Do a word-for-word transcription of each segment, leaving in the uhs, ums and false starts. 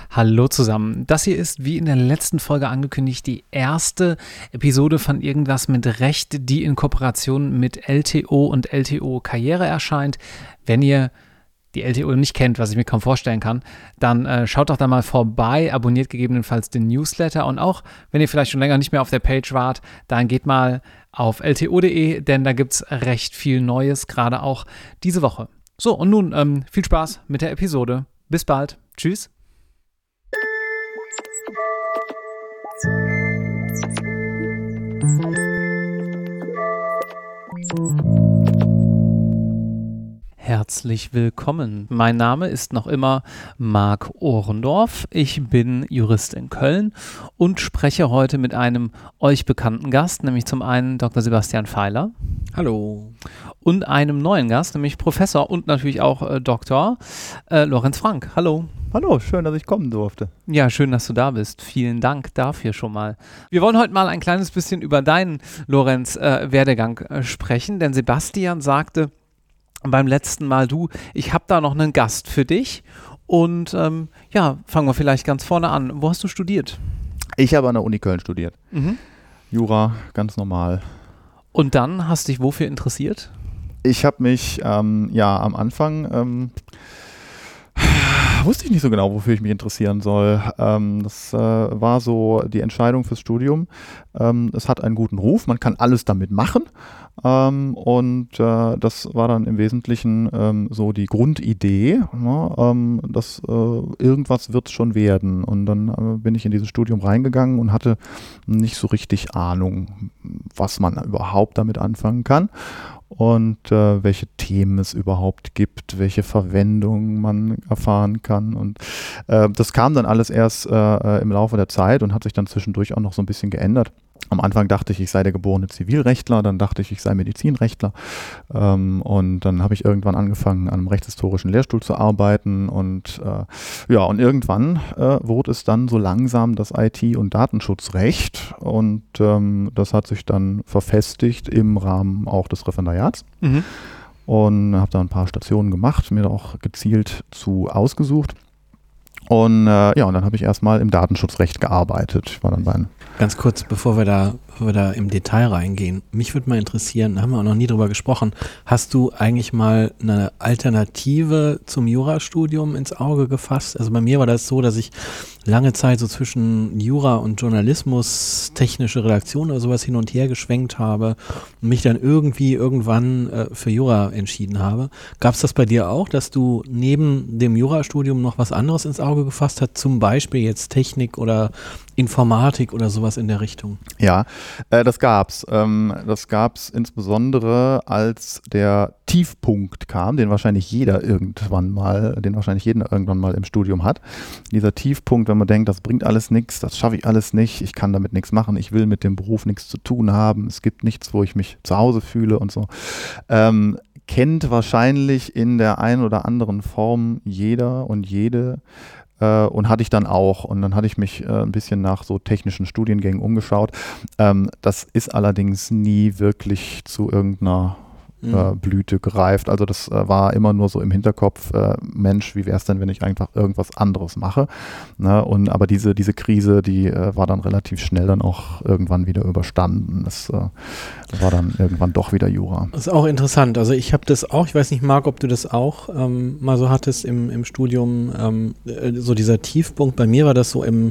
Hallo zusammen. Das hier ist, wie in der letzten Folge angekündigt, die erste Episode von Irgendwas mit Recht, die in Kooperation mit L T O und L T O Karriere erscheint. Wenn ihr die L T O nicht kennt, was ich mir kaum vorstellen kann, dann äh, schaut doch da mal vorbei, abonniert gegebenenfalls den Newsletter und auch, wenn ihr vielleicht schon länger nicht mehr auf der Page wart, dann geht mal auf L T O punkt de, denn da gibt es recht viel Neues, gerade auch diese Woche. So, und nun ähm, viel Spaß mit der Episode. Bis bald. Tschüss. Herzlich willkommen. Mein Name ist noch immer Marc Ohrendorf. Ich bin Jurist in Köln und spreche heute mit einem euch bekannten Gast, nämlich zum einen Doktor Sebastian Feiler. Hallo. Und einem neuen Gast, nämlich Professor und natürlich auch äh, Doktor äh, Lorenz Frank. Hallo. Hallo, schön, dass ich kommen durfte. Ja, schön, dass du da bist. Vielen Dank dafür schon mal. Wir wollen heute mal ein kleines bisschen über deinen, Lorenz, äh, Werdegang äh, sprechen, denn Sebastian sagte beim letzten Mal, du, ich habe da noch einen Gast für dich und ähm, ja, fangen wir vielleicht ganz vorne an. Wo hast du studiert? Ich habe an der Uni Köln studiert. Mhm. Jura, ganz normal. Und dann hast du dich wofür interessiert? Ich habe mich ähm, ja am Anfang ähm, wusste ich nicht so genau, wofür ich mich interessieren soll. Ähm, das äh, war so die Entscheidung fürs Studium. Ähm, es hat einen guten Ruf, man kann alles damit machen. Ähm, und äh, das war dann im Wesentlichen ähm, so die Grundidee, ne, ähm, dass äh, irgendwas wird es schon werden. Und dann äh, bin ich in dieses Studium reingegangen und hatte nicht so richtig Ahnung, was man überhaupt damit anfangen kann. Und äh, welche Themen es überhaupt gibt, welche Verwendung man erfahren kann. Und äh, das kam dann alles erst äh, im Laufe der Zeit und hat sich dann zwischendurch auch noch so ein bisschen geändert. Am Anfang dachte ich, ich sei der geborene Zivilrechtler, dann dachte ich, ich sei Medizinrechtler. Ähm, und dann habe ich irgendwann angefangen, an einem rechtshistorischen Lehrstuhl zu arbeiten. Und äh, ja, und irgendwann äh, wurde es dann so langsam das I T- und Datenschutzrecht. Und ähm, das hat sich dann verfestigt im Rahmen auch des Referendariats. Mhm. Und habe da ein paar Stationen gemacht, mir auch gezielt zu ausgesucht. Und äh, ja, und dann habe ich erstmal im Datenschutzrecht gearbeitet. Ich war dann bei einem Ganz kurz, bevor wir da, bevor wir da im Detail reingehen, mich würde mal interessieren, da haben wir auch noch nie drüber gesprochen, hast du eigentlich mal eine Alternative zum Jurastudium ins Auge gefasst? Also bei mir war das so, dass ich lange Zeit so zwischen Jura und Journalismus, technische Redaktion oder sowas hin und her geschwenkt habe und mich dann irgendwie irgendwann äh, für Jura entschieden habe. Gab es das bei dir auch, dass du neben dem Jurastudium noch was anderes ins Auge gefasst hast, zum Beispiel jetzt Technik oder Informatik oder sowas in der Richtung? Ja, äh, das gab's. Ähm, das gab's insbesondere, als der Tiefpunkt kam, den wahrscheinlich jeder irgendwann mal, den wahrscheinlich jeder irgendwann mal im Studium hat. Dieser Tiefpunkt, wenn man denkt, das bringt alles nichts, das schaffe ich alles nicht, ich kann damit nichts machen, ich will mit dem Beruf nichts zu tun haben, es gibt nichts, wo ich mich zu Hause fühle und so. Ähm, kennt wahrscheinlich in der einen oder anderen Form jeder und jede. Uh, und hatte ich dann auch. Und dann hatte ich mich uh, ein bisschen nach so technischen Studiengängen umgeschaut. Um, das ist allerdings nie wirklich zu irgendeiner mhm. uh, Blüte gereift. Also das uh, war immer nur so im Hinterkopf, uh, Mensch, wie wäre es denn, wenn ich einfach irgendwas anderes mache? Ne? Und, aber diese, diese Krise, die uh, war dann relativ schnell dann auch irgendwann wieder überstanden. Das uh, war dann irgendwann doch wieder Jura. Das ist auch interessant. Also ich habe das auch, ich weiß nicht, Marc, ob du das auch ähm, mal so hattest im, im Studium, ähm, so dieser Tiefpunkt. Bei mir war das so im,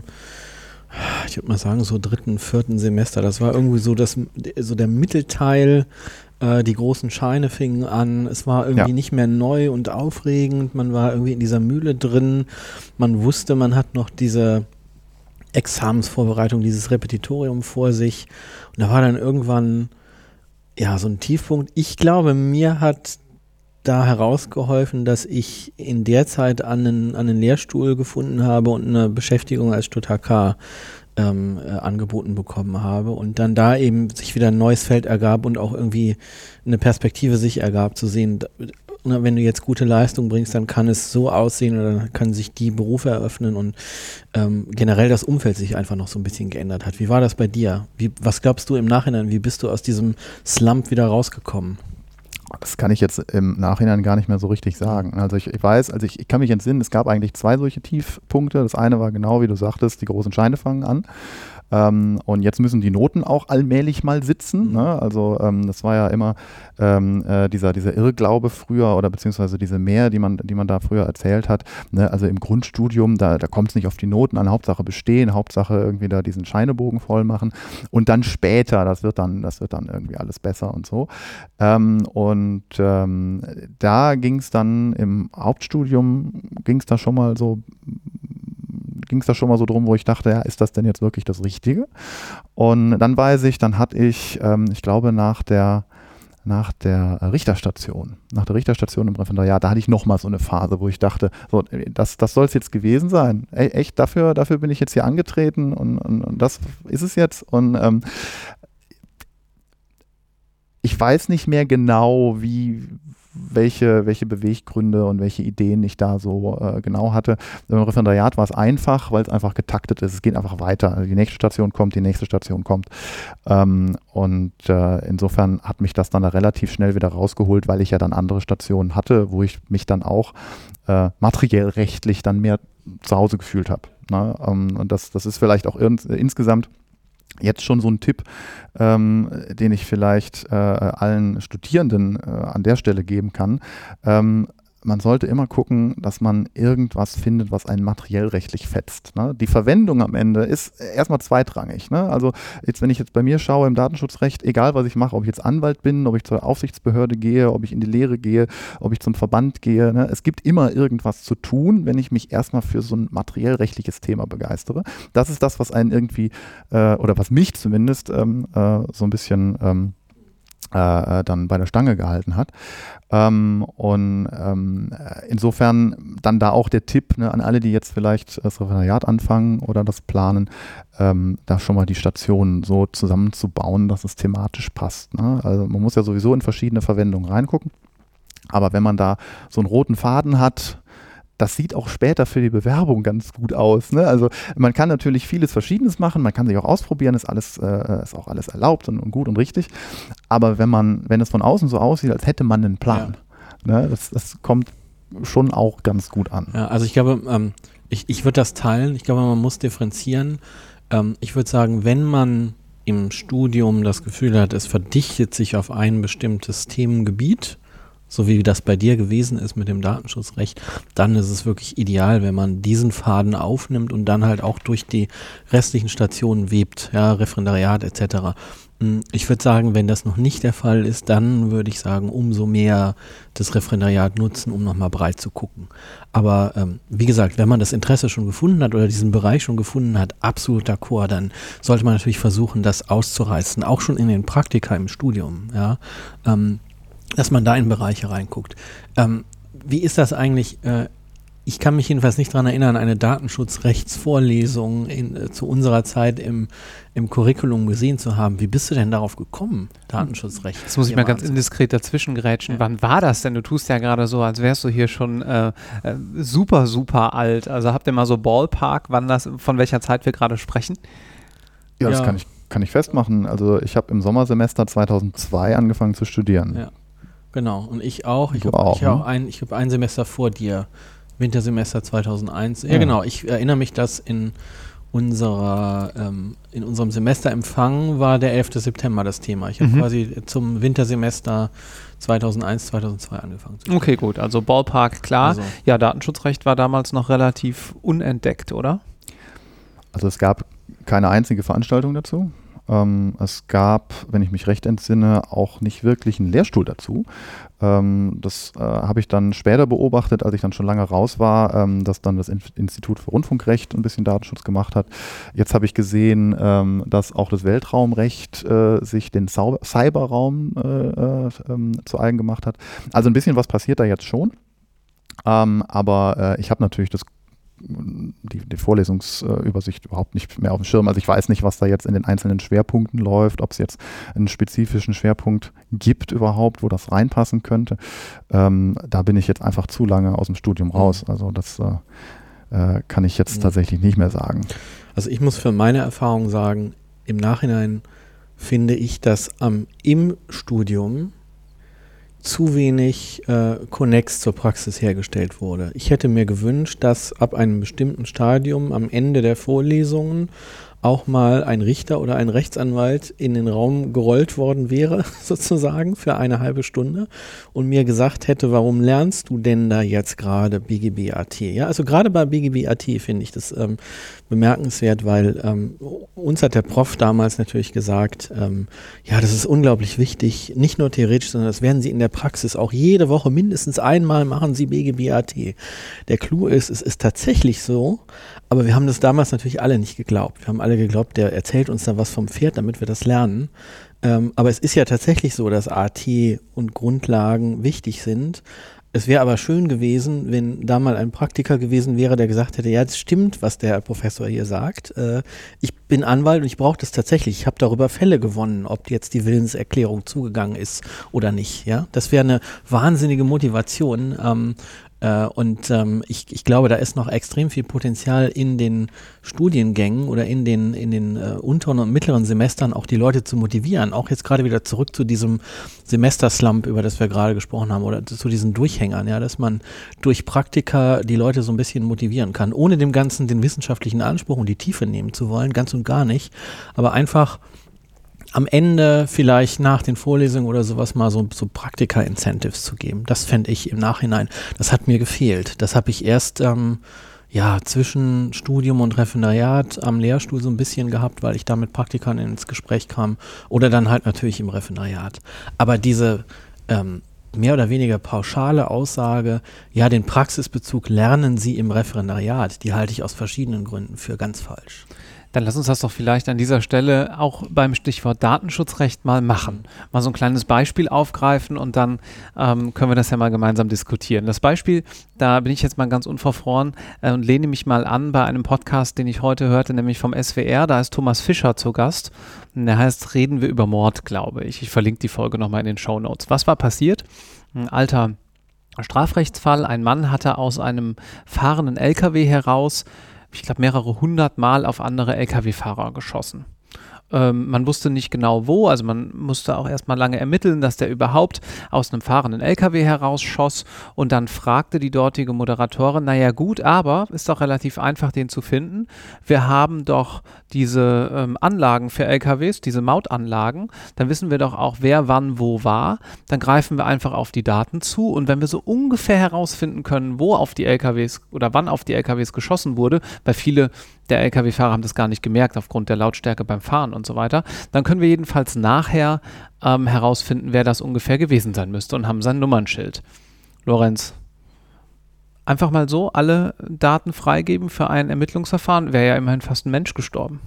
ich würde mal sagen, so dritten, vierten Semester. Das war irgendwie so, das, so der Mittelteil, äh, die großen Scheine fingen an. Es war irgendwie ja. nicht mehr neu und aufregend. Man war irgendwie in dieser Mühle drin. Man wusste, man hat noch diese Examensvorbereitung, dieses Repetitorium vor sich. Und da war dann irgendwann ja, so ein Tiefpunkt. Ich glaube, mir hat da herausgeholfen, dass ich in der Zeit einen, einen Lehrstuhl gefunden habe und eine Beschäftigung als Stud-H K ähm, äh, angeboten bekommen habe und dann da eben sich wieder ein neues Feld ergab und auch irgendwie eine Perspektive sich ergab, zu sehen, na, wenn du jetzt gute Leistung bringst, dann kann es so aussehen oder dann können sich die Berufe eröffnen und ähm, generell das Umfeld sich einfach noch so ein bisschen geändert hat. Wie war das bei dir? Wie, was glaubst du im Nachhinein? Wie bist du aus diesem Slump wieder rausgekommen? Das kann ich jetzt im Nachhinein gar nicht mehr so richtig sagen. Also ich, ich weiß, also ich, ich kann mich entsinnen, es gab eigentlich zwei solche Tiefpunkte. Das eine war genau, wie du sagtest, die großen Scheine fangen an. Ähm, und jetzt müssen die Noten auch allmählich mal sitzen. Ne? Also ähm, das war ja immer ähm, äh, dieser, dieser Irrglaube früher oder beziehungsweise diese Mehr, die man, die man da früher erzählt hat. Ne? Also im Grundstudium, da, da kommt es nicht auf die Noten an, Hauptsache bestehen, Hauptsache irgendwie da diesen Scheinebogen voll machen. Und dann später, das wird dann, das wird dann irgendwie alles besser und so. Ähm, und ähm, da ging es dann im Hauptstudium, ging es da schon mal so ging es da schon mal so drum, wo ich dachte, ja, ist das denn jetzt wirklich das Richtige? Und dann weiß ich, dann hatte ich, ähm, ich glaube nach der nach der Richterstation, nach der Richterstation im Referendariat, da hatte ich nochmal so eine Phase, wo ich dachte, so, das, das soll es jetzt gewesen sein. E- echt, dafür, dafür bin ich jetzt hier angetreten und, und, und das ist es jetzt. Und ähm, ich weiß nicht mehr genau, wie welche, welche Beweggründe und welche Ideen ich da so äh, genau hatte. Im Referendariat war es einfach, weil es einfach getaktet ist. Es geht einfach weiter. Also die nächste Station kommt, die nächste Station kommt. Ähm, und äh, insofern hat mich das dann da relativ schnell wieder rausgeholt, weil ich ja dann andere Stationen hatte, wo ich mich dann auch äh, materiell rechtlich dann mehr zu Hause gefühlt habe. Ne? Ähm, und das, das ist vielleicht auch ins, äh, insgesamt jetzt schon so ein Tipp, ähm, den ich vielleicht äh, allen Studierenden äh, an der Stelle geben kann. Ähm, man sollte immer gucken, dass man irgendwas findet, was einen materiell rechtlich fetzt. Ne? Die Verwendung am Ende ist erstmal zweitrangig. Ne? Also jetzt, wenn ich jetzt bei mir schaue im Datenschutzrecht, egal was ich mache, ob ich jetzt Anwalt bin, ob ich zur Aufsichtsbehörde gehe, ob ich in die Lehre gehe, ob ich zum Verband gehe, ne? Es gibt immer irgendwas zu tun, wenn ich mich erstmal für so ein materiell rechtliches Thema begeistere. Das ist das, was einen irgendwie, äh, oder was mich zumindest ähm, äh, so ein bisschen ähm, äh, dann bei der Stange gehalten hat. Ähm, und ähm, insofern dann da auch der Tipp, ne, an alle, die jetzt vielleicht das Referendariat anfangen oder das planen, ähm, da schon mal die Stationen so zusammenzubauen, dass es thematisch passt. Ne? Also man muss ja sowieso in verschiedene Verwendungen reingucken, aber wenn man da so einen roten Faden hat, das sieht auch später für die Bewerbung ganz gut aus. Ne? Also man kann natürlich vieles Verschiedenes machen, man kann sich auch ausprobieren, ist alles, äh, ist auch alles erlaubt und, und gut und richtig. Aber wenn man, wenn es von außen so aussieht, als hätte man einen Plan, ja. ne? das, das kommt schon auch ganz gut an. Ja, also ich glaube, ähm, ich, ich würde das teilen. Ich glaube, man muss differenzieren. Ähm, ich würde sagen, wenn man im Studium das Gefühl hat, es verdichtet sich auf ein bestimmtes Themengebiet, so wie das bei dir gewesen ist mit dem Datenschutzrecht, dann ist es wirklich ideal, wenn man diesen Faden aufnimmt und dann halt auch durch die restlichen Stationen webt, ja, Referendariat et cetera. Ich würde sagen, wenn das noch nicht der Fall ist, dann würde ich sagen, umso mehr das Referendariat nutzen, um nochmal breit zu gucken. Aber ähm, wie gesagt, wenn man das Interesse schon gefunden hat oder diesen Bereich schon gefunden hat, absolut d'accord, dann sollte man natürlich versuchen, das auszureißen, auch schon in den Praktika im Studium, ja, ähm, dass man da in Bereiche reinguckt. Ähm, wie ist das eigentlich? Äh, ich kann mich jedenfalls nicht daran erinnern, eine Datenschutzrechtsvorlesung in, äh, zu unserer Zeit im, im Curriculum gesehen zu haben. Wie bist du denn darauf gekommen, Datenschutzrecht? Jetzt muss ich mal ganz indiskret dazwischen grätschen. Ja. Wann war das denn? Du tust ja gerade so, als wärst du hier schon äh, äh, super, super alt. Also habt ihr mal so Ballpark, wann das, von welcher Zeit wir gerade sprechen? Ja, das ja. kann ich, kann ich festmachen. Also ich habe im Sommersemester zweitausendzwei angefangen zu studieren. Ja. Genau, und ich auch. Ich habe ne? hab ein, hab ein Semester vor dir, Wintersemester zweitausendeins. Ja, ja, genau, ich erinnere mich, dass in unserer ähm, in unserem Semesterempfang war der elfte September das Thema. Ich habe mhm. quasi zum Wintersemester zweitausendeins, zweitausendzwei angefangen zu studieren. Okay, gut, also Ballpark, klar. Also. Ja, Datenschutzrecht war damals noch relativ unentdeckt, oder? Also es gab keine einzige Veranstaltung dazu. Ähm, es gab, wenn ich mich recht entsinne, auch nicht wirklich einen Lehrstuhl dazu. Ähm, das äh, habe ich dann später beobachtet, als ich dann schon lange raus war, ähm, dass dann das In- Institut für Rundfunkrecht ein bisschen Datenschutz gemacht hat. Jetzt habe ich gesehen, ähm, dass auch das Weltraumrecht äh, sich den Sau- Cyberraum äh, äh, ähm, zu eigen gemacht hat. Also ein bisschen was passiert da jetzt schon. Ähm, aber äh, ich habe natürlich das Die, die Vorlesungsübersicht überhaupt nicht mehr auf dem Schirm. Also ich weiß nicht, was da jetzt in den einzelnen Schwerpunkten läuft, ob es jetzt einen spezifischen Schwerpunkt gibt überhaupt, wo das reinpassen könnte. Ähm, da bin ich jetzt einfach zu lange aus dem Studium raus. Also das äh, kann ich jetzt tatsächlich nicht mehr sagen. Also ich muss für meine Erfahrung sagen, im Nachhinein finde ich, dass ähm, im Studium zu wenig äh, Connex zur Praxis hergestellt wurde. Ich hätte mir gewünscht, dass ab einem bestimmten Stadium am Ende der Vorlesungen auch mal ein Richter oder ein Rechtsanwalt in den Raum gerollt worden wäre, sozusagen, für eine halbe Stunde und mir gesagt hätte, warum lernst du denn da jetzt gerade B G B A T? Ja, also gerade bei B G B A T finde ich das ähm, bemerkenswert, weil ähm, uns hat der Prof damals natürlich gesagt, ähm, ja, das ist unglaublich wichtig, nicht nur theoretisch, sondern das werden Sie in der Praxis auch jede Woche mindestens einmal machen Sie B G B A T. Der Clou ist, es ist tatsächlich so, aber wir haben das damals natürlich alle nicht geglaubt. Wir haben alle geglaubt, der erzählt uns da was vom Pferd, damit wir das lernen. Ähm, aber es ist ja tatsächlich so, dass A T und Grundlagen wichtig sind. Es wäre aber schön gewesen, wenn da mal ein Praktiker gewesen wäre, der gesagt hätte, ja, das stimmt, was der Herr Professor hier sagt. Äh, ich bin Anwalt und ich brauche das tatsächlich. Ich habe darüber Fälle gewonnen, ob jetzt die Willenserklärung zugegangen ist oder nicht. Ja, das wäre eine wahnsinnige Motivation. Ähm, Äh, und ähm, ich, ich glaube, da ist noch extrem viel Potenzial in den Studiengängen oder in den, in den äh, unteren und mittleren Semestern auch die Leute zu motivieren. Auch jetzt gerade wieder zurück zu diesem Semesterslump, über das wir gerade gesprochen haben, oder zu diesen Durchhängern, ja, dass man durch Praktika die Leute so ein bisschen motivieren kann, ohne dem Ganzen den wissenschaftlichen Anspruch und die Tiefe nehmen zu wollen, ganz und gar nicht, aber einfach am Ende vielleicht nach den Vorlesungen oder sowas mal so, so Praktika-Incentives zu geben. Das fände ich im Nachhinein, das hat mir gefehlt. Das habe ich erst ähm, ja, zwischen Studium und Referendariat am Lehrstuhl so ein bisschen gehabt, weil ich da mit Praktikern ins Gespräch kam oder dann halt natürlich im Referendariat. Aber diese ähm, mehr oder weniger pauschale Aussage, ja, den Praxisbezug lernen Sie im Referendariat, die halte ich aus verschiedenen Gründen für ganz falsch. Dann lass uns das doch vielleicht an dieser Stelle auch beim Stichwort Datenschutzrecht mal machen. Mal so ein kleines Beispiel aufgreifen und dann ähm, können wir das ja mal gemeinsam diskutieren. Das Beispiel, da bin ich jetzt mal ganz unverfroren äh, und lehne mich mal an bei einem Podcast, den ich heute hörte, nämlich vom S W R. Da ist Thomas Fischer zu Gast. Und der heißt Reden wir über Mord, glaube ich. Ich verlinke die Folge nochmal in den Shownotes. Was war passiert? Ein alter Strafrechtsfall. Ein Mann hatte aus einem fahrenden L K W heraus, ich glaube, mehrere hundert Mal auf andere L K W-Fahrer geschossen. Ähm, man wusste nicht genau wo, also man musste auch erstmal lange ermitteln, dass der überhaupt aus einem fahrenden L K W herausschoss und dann fragte die dortige Moderatorin, naja gut, aber ist doch relativ einfach, den zu finden. Wir haben doch diese ähm, Anlagen für L K Ws, diese Mautanlagen, dann wissen wir doch auch, wer wann wo war, dann greifen wir einfach auf die Daten zu und wenn wir so ungefähr herausfinden können, wo auf die L K Ws oder wann auf die L K Ws geschossen wurde, weil viele der L K W-Fahrer haben das gar nicht gemerkt aufgrund der Lautstärke beim Fahren und so weiter, dann können wir jedenfalls nachher ähm, herausfinden, wer das ungefähr gewesen sein müsste und haben sein Nummernschild. Lorenz, einfach mal so alle Daten freigeben für ein Ermittlungsverfahren, wäre ja immerhin fast ein Mensch gestorben.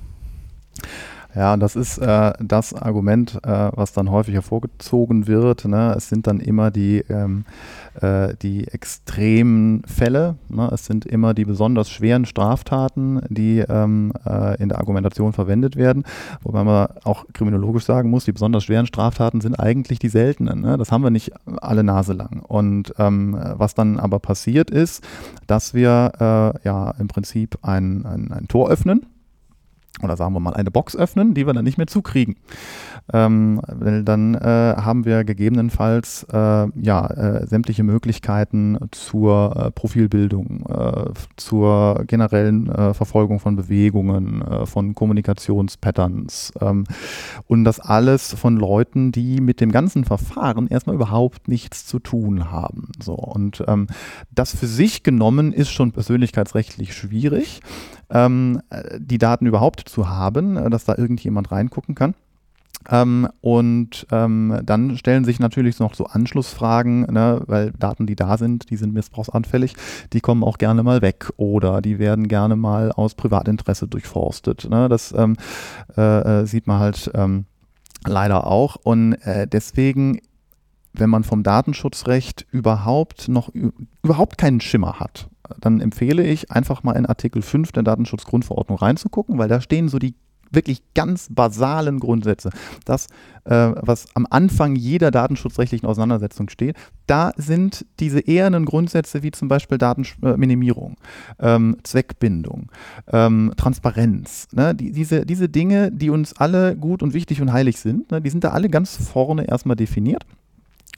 Ja, das ist äh, das Argument, äh, was dann häufig hervorgezogen wird. Ne? Es sind dann immer die, ähm, äh, die extremen Fälle. Ne? Es sind immer die besonders schweren Straftaten, die ähm, äh, in der Argumentation verwendet werden. Wobei man auch kriminologisch sagen muss, die besonders schweren Straftaten sind eigentlich die seltenen. Ne? Das haben wir nicht alle Nase lang. Und ähm, was dann aber passiert ist, dass wir äh, ja im Prinzip ein, ein, ein Tor öffnen. Oder sagen wir mal eine Box öffnen, die wir dann nicht mehr zukriegen. Ähm, weil dann äh, haben wir gegebenenfalls äh, ja, äh, sämtliche Möglichkeiten zur äh, Profilbildung, äh, zur generellen äh, Verfolgung von Bewegungen, äh, von Kommunikationspatterns ähm, und das alles von Leuten, die mit dem ganzen Verfahren erstmal überhaupt nichts zu tun haben. So, und ähm, das für sich genommen ist schon persönlichkeitsrechtlich schwierig, ähm, die Daten überhaupt zu haben, dass da irgendjemand reingucken kann. Ähm, und ähm, dann stellen sich natürlich noch so Anschlussfragen, ne, weil Daten, die da sind, die sind missbrauchsanfällig, die kommen auch gerne mal weg oder die werden gerne mal aus Privatinteresse durchforstet. Ne? Das ähm, äh, sieht man halt ähm, leider auch und äh, deswegen, wenn man vom Datenschutzrecht überhaupt noch überhaupt keinen Schimmer hat, dann empfehle ich einfach mal in Artikel fünf der Datenschutzgrundverordnung reinzugucken, weil da stehen so die wirklich ganz basalen Grundsätze. Das, äh, was am Anfang jeder datenschutzrechtlichen Auseinandersetzung steht, da sind diese ehernen Grundsätze wie zum Beispiel Datenminimierung, ähm, Zweckbindung, ähm, Transparenz. Ne? Die, diese, diese Dinge, die uns alle gut und wichtig und heilig sind, ne? Die sind da alle ganz vorne erstmal definiert.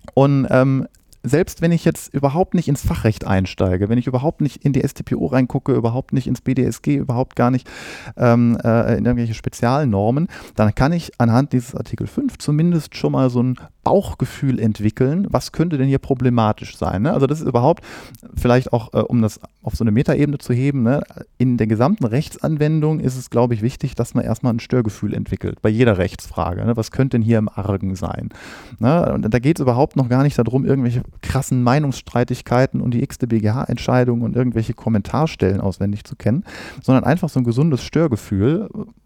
Und ähm, selbst wenn ich jetzt überhaupt nicht ins Fachrecht einsteige, wenn ich überhaupt nicht in die S T P O reingucke, überhaupt nicht ins B D S G, überhaupt gar nicht ähm, äh, in irgendwelche Spezialnormen, dann kann ich anhand dieses Artikel fünf zumindest schon mal so ein Bauchgefühl entwickeln, was könnte denn hier problematisch sein. Ne? Also das ist überhaupt, vielleicht auch, äh, um das auf so eine Metaebene zu heben, ne? In der gesamten Rechtsanwendung ist es, glaube ich, wichtig, dass man erstmal ein Störgefühl entwickelt, bei jeder Rechtsfrage. Ne? Was könnte denn hier im Argen sein? Ne? Und da geht es überhaupt noch gar nicht darum, irgendwelche krassen Meinungsstreitigkeiten und die x-te B G H-Entscheidung und irgendwelche Kommentarstellen auswendig zu kennen, sondern einfach so ein gesundes Störgefühl.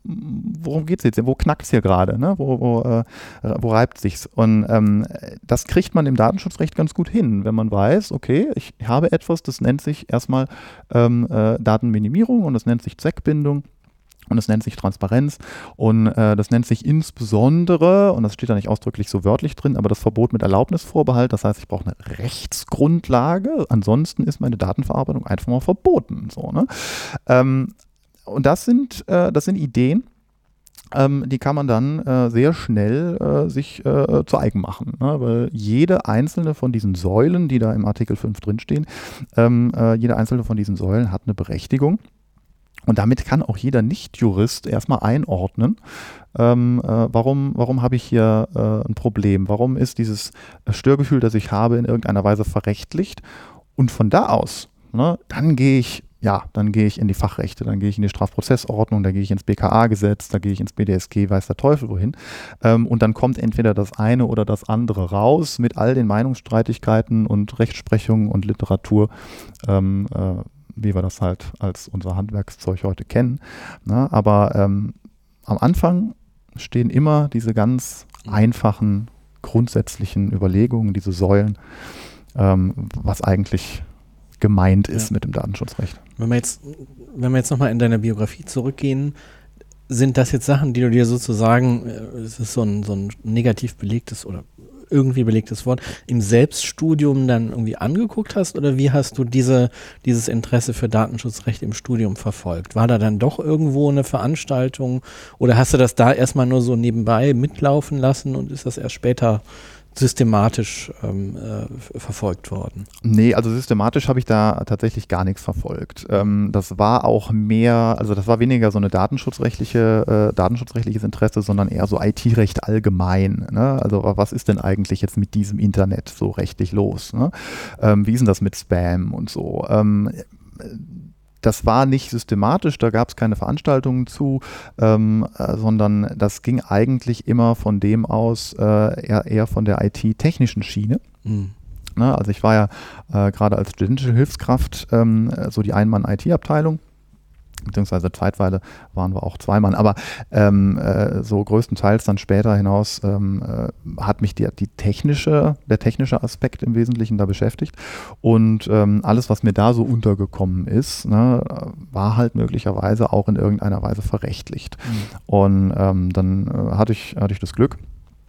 Worum geht es jetzt? Wo knackt es hier gerade? Ne? Wo, wo, äh, wo reibt sich's? Und ähm, das kriegt man im Datenschutzrecht ganz gut hin, wenn man weiß, okay, ich habe etwas, das nennt sich erstmal ähm, äh, Datenminimierung und das nennt sich Zweckbindung. Und das nennt sich Transparenz und äh, das nennt sich insbesondere, und das steht da nicht ausdrücklich so wörtlich drin, aber das Verbot mit Erlaubnisvorbehalt, das heißt, ich brauche eine Rechtsgrundlage, ansonsten ist meine Datenverarbeitung einfach mal verboten. So, ne? ähm, und das sind, äh, das sind Ideen, ähm, die kann man dann äh, sehr schnell äh, sich äh, zu eigen machen, ne? Weil jede einzelne von diesen Säulen, die da im Artikel fünf drinstehen, ähm, äh, jede einzelne von diesen Säulen hat eine Berechtigung. Und damit kann auch jeder Nicht-Jurist erstmal einordnen, ähm, äh, warum, warum habe ich hier äh, ein Problem, warum ist dieses Störgefühl, das ich habe, in irgendeiner Weise verrechtlicht. Und von da aus, ne, dann gehe ich, ja, dann gehe ich in die Fachrechte, dann gehe ich in die Strafprozessordnung, da gehe ich ins B K A-Gesetz, da gehe ich ins B D S G, weiß der Teufel wohin. Ähm, und dann kommt entweder das eine oder das andere raus mit all den Meinungsstreitigkeiten und Rechtsprechung und Literatur, ähm, äh, wie wir das halt als unser Handwerkszeug heute kennen. Ne? Aber ähm, am Anfang stehen immer diese ganz einfachen, grundsätzlichen Überlegungen, diese Säulen, ähm, was eigentlich gemeint ist ja. mit dem Datenschutzrecht. Wenn wir jetzt, wenn wir jetzt nochmal in deine Biografie zurückgehen, sind das jetzt Sachen, die du dir sozusagen, es ist so ein, so ein negativ belegtes oder irgendwie belegtes Wort, im Selbststudium dann irgendwie angeguckt hast, oder wie hast du diese, dieses Interesse für Datenschutzrecht im Studium verfolgt? War da dann doch irgendwo eine Veranstaltung oder hast du das da erstmal nur so nebenbei mitlaufen lassen und ist das erst später systematisch ähm, äh, verfolgt worden? Nee, also systematisch habe ich da tatsächlich gar nichts verfolgt. Ähm, das war auch mehr, also das war weniger so eine datenschutzrechtliche, äh, datenschutzrechtliches Interesse, sondern eher so I T-Recht allgemein. Ne? Also was ist denn eigentlich jetzt mit diesem Internet so rechtlich los? Ne? Ähm, wie ist denn das mit Spam und so? Ähm, Das war nicht systematisch, da gab es keine Veranstaltungen zu, ähm, äh, sondern das ging eigentlich immer von dem aus, äh, eher, eher von der I T-technischen Schiene. Mhm. Ne, also ich war ja äh, gerade als studentische Hilfskraft ähm, so die Ein-Mann-I T-Abteilung. Beziehungsweise zeitweise waren wir auch zwei Mann, aber ähm, äh, so größtenteils dann später hinaus ähm, äh, hat mich die, die technische, der technische Aspekt im Wesentlichen da beschäftigt und ähm, alles, was mir da so untergekommen ist, ne, war halt möglicherweise auch in irgendeiner Weise verrechtlicht. Mhm. Und ähm, dann äh, hatte ich, hatte ich das Glück,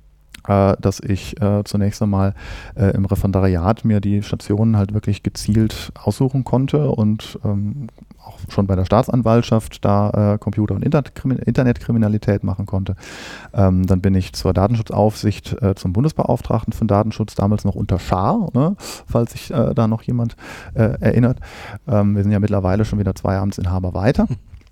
dass ich äh, zunächst einmal äh, im Referendariat mir die Stationen halt wirklich gezielt aussuchen konnte und ähm, auch schon bei der Staatsanwaltschaft da äh, Computer- und Internetkrim- Internetkriminalität machen konnte. Ähm, dann bin ich zur Datenschutzaufsicht äh, zum Bundesbeauftragten für Datenschutz, damals noch unter Schaar, ne, falls sich äh, da noch jemand äh, erinnert. Ähm, wir sind ja mittlerweile schon wieder zwei Amtsinhaber weiter.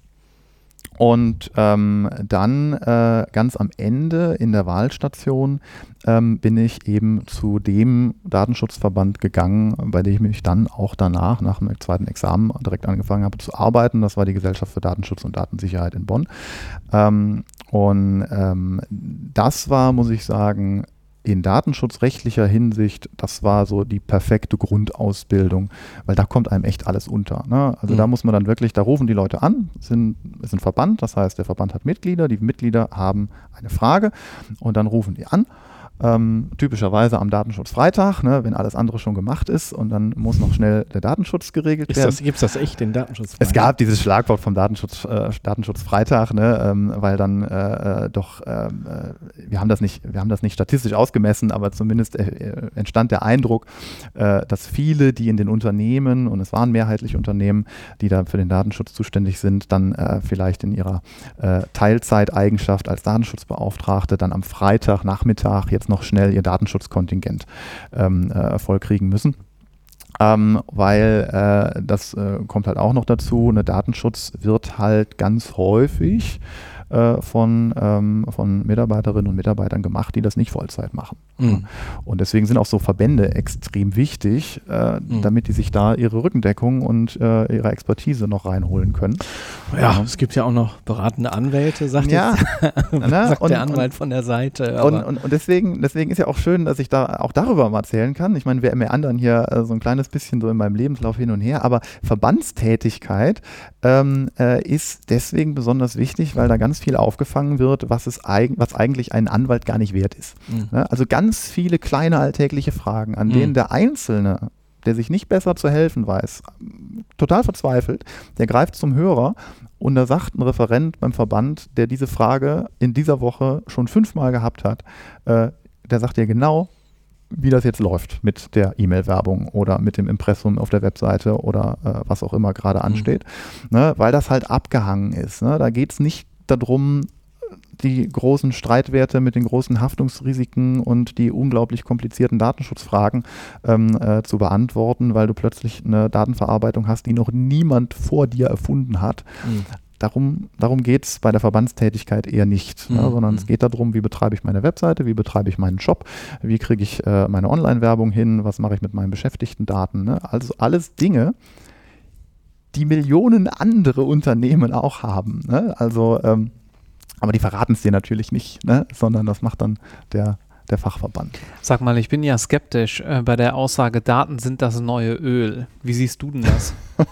Und ähm, dann äh, ganz am Ende in der Wahlstation ähm, bin ich eben zu dem Datenschutzverband gegangen, bei dem ich mich dann auch danach, nach dem zweiten Examen, direkt angefangen habe zu arbeiten. Das war die Gesellschaft für Datenschutz und Datensicherheit in Bonn. Ähm, und ähm, das war, muss ich sagen, in datenschutzrechtlicher Hinsicht, das war so die perfekte Grundausbildung, weil da kommt einem echt alles unter. Ne? Also mhm. da muss man dann wirklich, da rufen die Leute an, sind, ist ein Verband, das heißt, der Verband hat Mitglieder, die Mitglieder haben eine Frage und dann rufen die an. Ähm, typischerweise am Datenschutzfreitag, ne, wenn alles andere schon gemacht ist und dann muss noch schnell der Datenschutz geregelt ist werden. Gibt es das echt, den Datenschutzfreitag? Es gab dieses Schlagwort vom Datenschutz, äh, Datenschutzfreitag, ne, ähm, weil dann äh, doch, äh, wir haben das nicht, wir haben das nicht statistisch ausgemessen, aber zumindest äh, entstand der Eindruck, äh, dass viele, die in den Unternehmen, und es waren mehrheitlich Unternehmen, die da für den Datenschutz zuständig sind, dann äh, vielleicht in ihrer äh, Teilzeiteigenschaft als Datenschutzbeauftragte dann am Freitagnachmittag jetzt jetzt noch schnell ihr Datenschutzkontingent ähm, äh, vollkriegen müssen. Ähm, weil äh, das äh, kommt halt auch noch dazu, ne, Datenschutz wird halt ganz häufig äh, von, ähm, von Mitarbeiterinnen und Mitarbeitern gemacht, die das nicht Vollzeit machen. Mhm. Und deswegen sind auch so Verbände extrem wichtig, äh, mhm. damit die sich da ihre Rückendeckung und äh, ihre Expertise noch reinholen können. Ja, ja, es gibt ja auch noch beratende Anwälte, sagt, ja, jetzt, ne? sagt und, der Anwalt und, von der Seite. Und, und, und deswegen, deswegen ist ja auch schön, dass ich da auch darüber mal erzählen kann. Ich meine, wir mehr anderen hier äh, so ein kleines bisschen so in meinem Lebenslauf hin und her, aber Verbandstätigkeit ähm, äh, ist deswegen besonders wichtig, weil da ganz viel aufgefangen wird, was, es eig- was eigentlich ein Anwalt gar nicht wert ist. Mhm. Ne? Also ganz viele kleine alltägliche Fragen, an mhm. denen der Einzelne, der sich nicht besser zu helfen weiß, total verzweifelt, der greift zum Hörer und da sagt ein Referent beim Verband, der diese Frage in dieser Woche schon fünfmal gehabt hat, äh, der sagt dir genau, wie das jetzt läuft mit der E-Mail-Werbung oder mit dem Impressum auf der Webseite oder äh, was auch immer gerade ansteht, mhm. ne, weil das halt abgehangen ist. Ne? Da geht es nicht darum, die großen Streitwerte mit den großen Haftungsrisiken und die unglaublich komplizierten Datenschutzfragen ähm, äh, zu beantworten, weil du plötzlich eine Datenverarbeitung hast, die noch niemand vor dir erfunden hat. Mhm. Darum, darum geht es bei der Verbandstätigkeit eher nicht, mhm. ne, sondern es geht darum, wie betreibe ich meine Webseite, wie betreibe ich meinen Shop, wie kriege ich äh, meine Online-Werbung hin, was mache ich mit meinen Beschäftigten-Daten. Ne? Also alles Dinge, die Millionen andere Unternehmen auch haben. Ne? Also ähm, aber die verraten es dir natürlich nicht, ne? Sondern das macht dann der, der Fachverband. Sag mal, ich bin ja skeptisch äh, bei der Aussage, Daten sind das neue Öl. Wie siehst du denn das?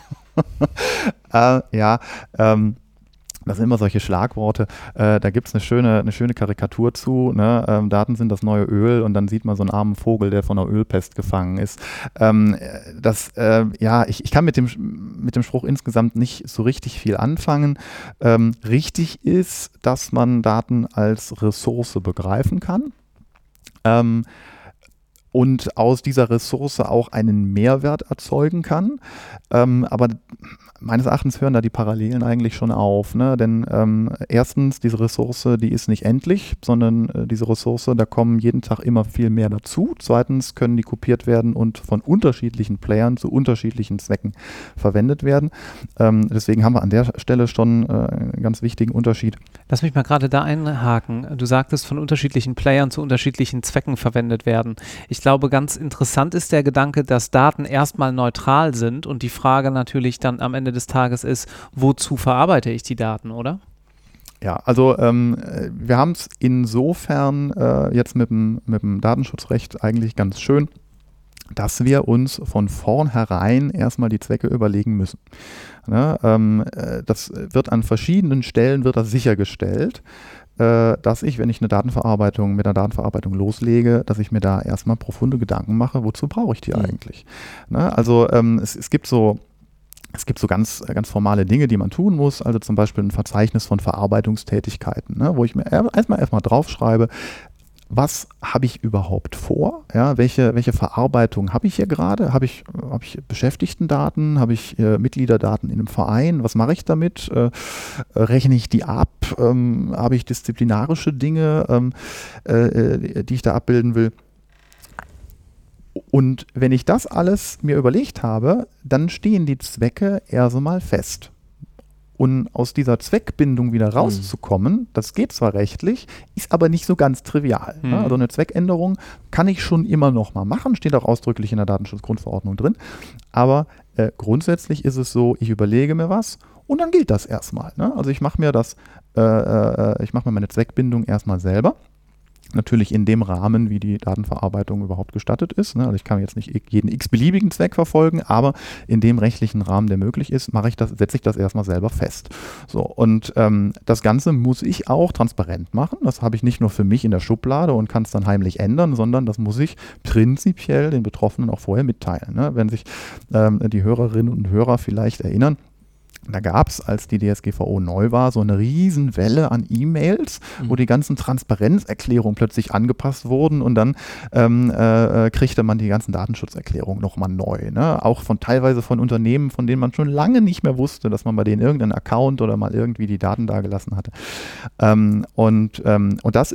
äh, ja, ähm, das sind immer solche Schlagworte. Äh, da gibt es eine schöne, eine schöne Karikatur zu. Ne? Ähm, Daten sind das neue Öl und dann sieht man so einen armen Vogel, der von einer Ölpest gefangen ist. Ähm, das, äh, ja, ich, ich kann mit dem, mit dem Spruch insgesamt nicht so richtig viel anfangen. Ähm, richtig ist, dass man Daten als Ressource begreifen kann. Ähm, und aus dieser Ressource auch einen Mehrwert erzeugen kann. Ähm, aber meines Erachtens hören da die Parallelen eigentlich schon auf, ne? Denn ähm, erstens, diese Ressource, die ist nicht endlich, sondern äh, diese Ressource, da kommen jeden Tag immer viel mehr dazu. Zweitens können die kopiert werden und von unterschiedlichen Playern zu unterschiedlichen Zwecken verwendet werden. Ähm, deswegen haben wir an der Stelle schon äh, einen ganz wichtigen Unterschied. Lass mich mal gerade da einhaken. Du sagtest, von unterschiedlichen Playern zu unterschiedlichen Zwecken verwendet werden. Ich glaube, ganz interessant ist der Gedanke, dass Daten erstmal neutral sind und die Frage natürlich dann am Ende des Tages ist, wozu verarbeite ich die Daten, oder? Ja, also ähm, wir haben es insofern äh, jetzt mit dem, mit dem Datenschutzrecht eigentlich ganz schön, dass wir uns von vornherein erstmal die Zwecke überlegen müssen. Ne, ähm, das wird an verschiedenen Stellen wird das sichergestellt, äh, dass ich, wenn ich eine Datenverarbeitung mit der Datenverarbeitung loslege, dass ich mir da erstmal profunde Gedanken mache, wozu brauche ich die mhm. eigentlich? Ne, also ähm, es, es gibt so Es gibt so ganz, ganz formale Dinge, die man tun muss, also zum Beispiel ein Verzeichnis von Verarbeitungstätigkeiten, ne, wo ich mir erstmal erstmal draufschreibe, was habe ich überhaupt vor? Ja, welche, welche Verarbeitung habe ich hier gerade? Habe ich, habe ich Beschäftigtendaten? Habe ich äh, Mitgliederdaten in einem Verein? Was mache ich damit? Äh, rechne ich die ab? Ähm, habe ich disziplinarische Dinge, ähm, äh, die ich da abbilden will? Und wenn ich das alles mir überlegt habe, dann stehen die Zwecke erst einmal fest. Und aus dieser Zweckbindung wieder rauszukommen, mhm. das geht zwar rechtlich, ist aber nicht so ganz trivial. Mhm. Also eine Zweckänderung kann ich schon immer noch mal machen, steht auch ausdrücklich in der Datenschutzgrundverordnung drin. Aber äh, grundsätzlich ist es so, ich überlege mir was und dann gilt das erstmal. Ne? Also ich mache mir das, äh, äh, ich mache mir meine Zweckbindung erstmal selber. Natürlich in dem Rahmen, wie die Datenverarbeitung überhaupt gestattet ist. Ne? Also ich kann jetzt nicht jeden x-beliebigen Zweck verfolgen, aber in dem rechtlichen Rahmen, der möglich ist, mache ich das, setze ich das erstmal selber fest. So, und ähm, das Ganze muss ich auch transparent machen. Das habe ich nicht nur für mich in der Schublade und kann es dann heimlich ändern, sondern das muss ich prinzipiell den Betroffenen auch vorher mitteilen. Ne? Wenn sich ähm, die Hörerinnen und Hörer vielleicht erinnern, da gab es, als die D S G V O neu war, so eine Riesenwelle an E-Mails, mhm. wo die ganzen Transparenzerklärungen plötzlich angepasst wurden und dann ähm, äh, kriegte man die ganzen Datenschutzerklärungen nochmal neu. Ne? Auch von teilweise von Unternehmen, von denen man schon lange nicht mehr wusste, dass man bei denen irgendeinen Account oder mal irgendwie die Daten dagelassen hatte. Ähm, und, ähm, und das ist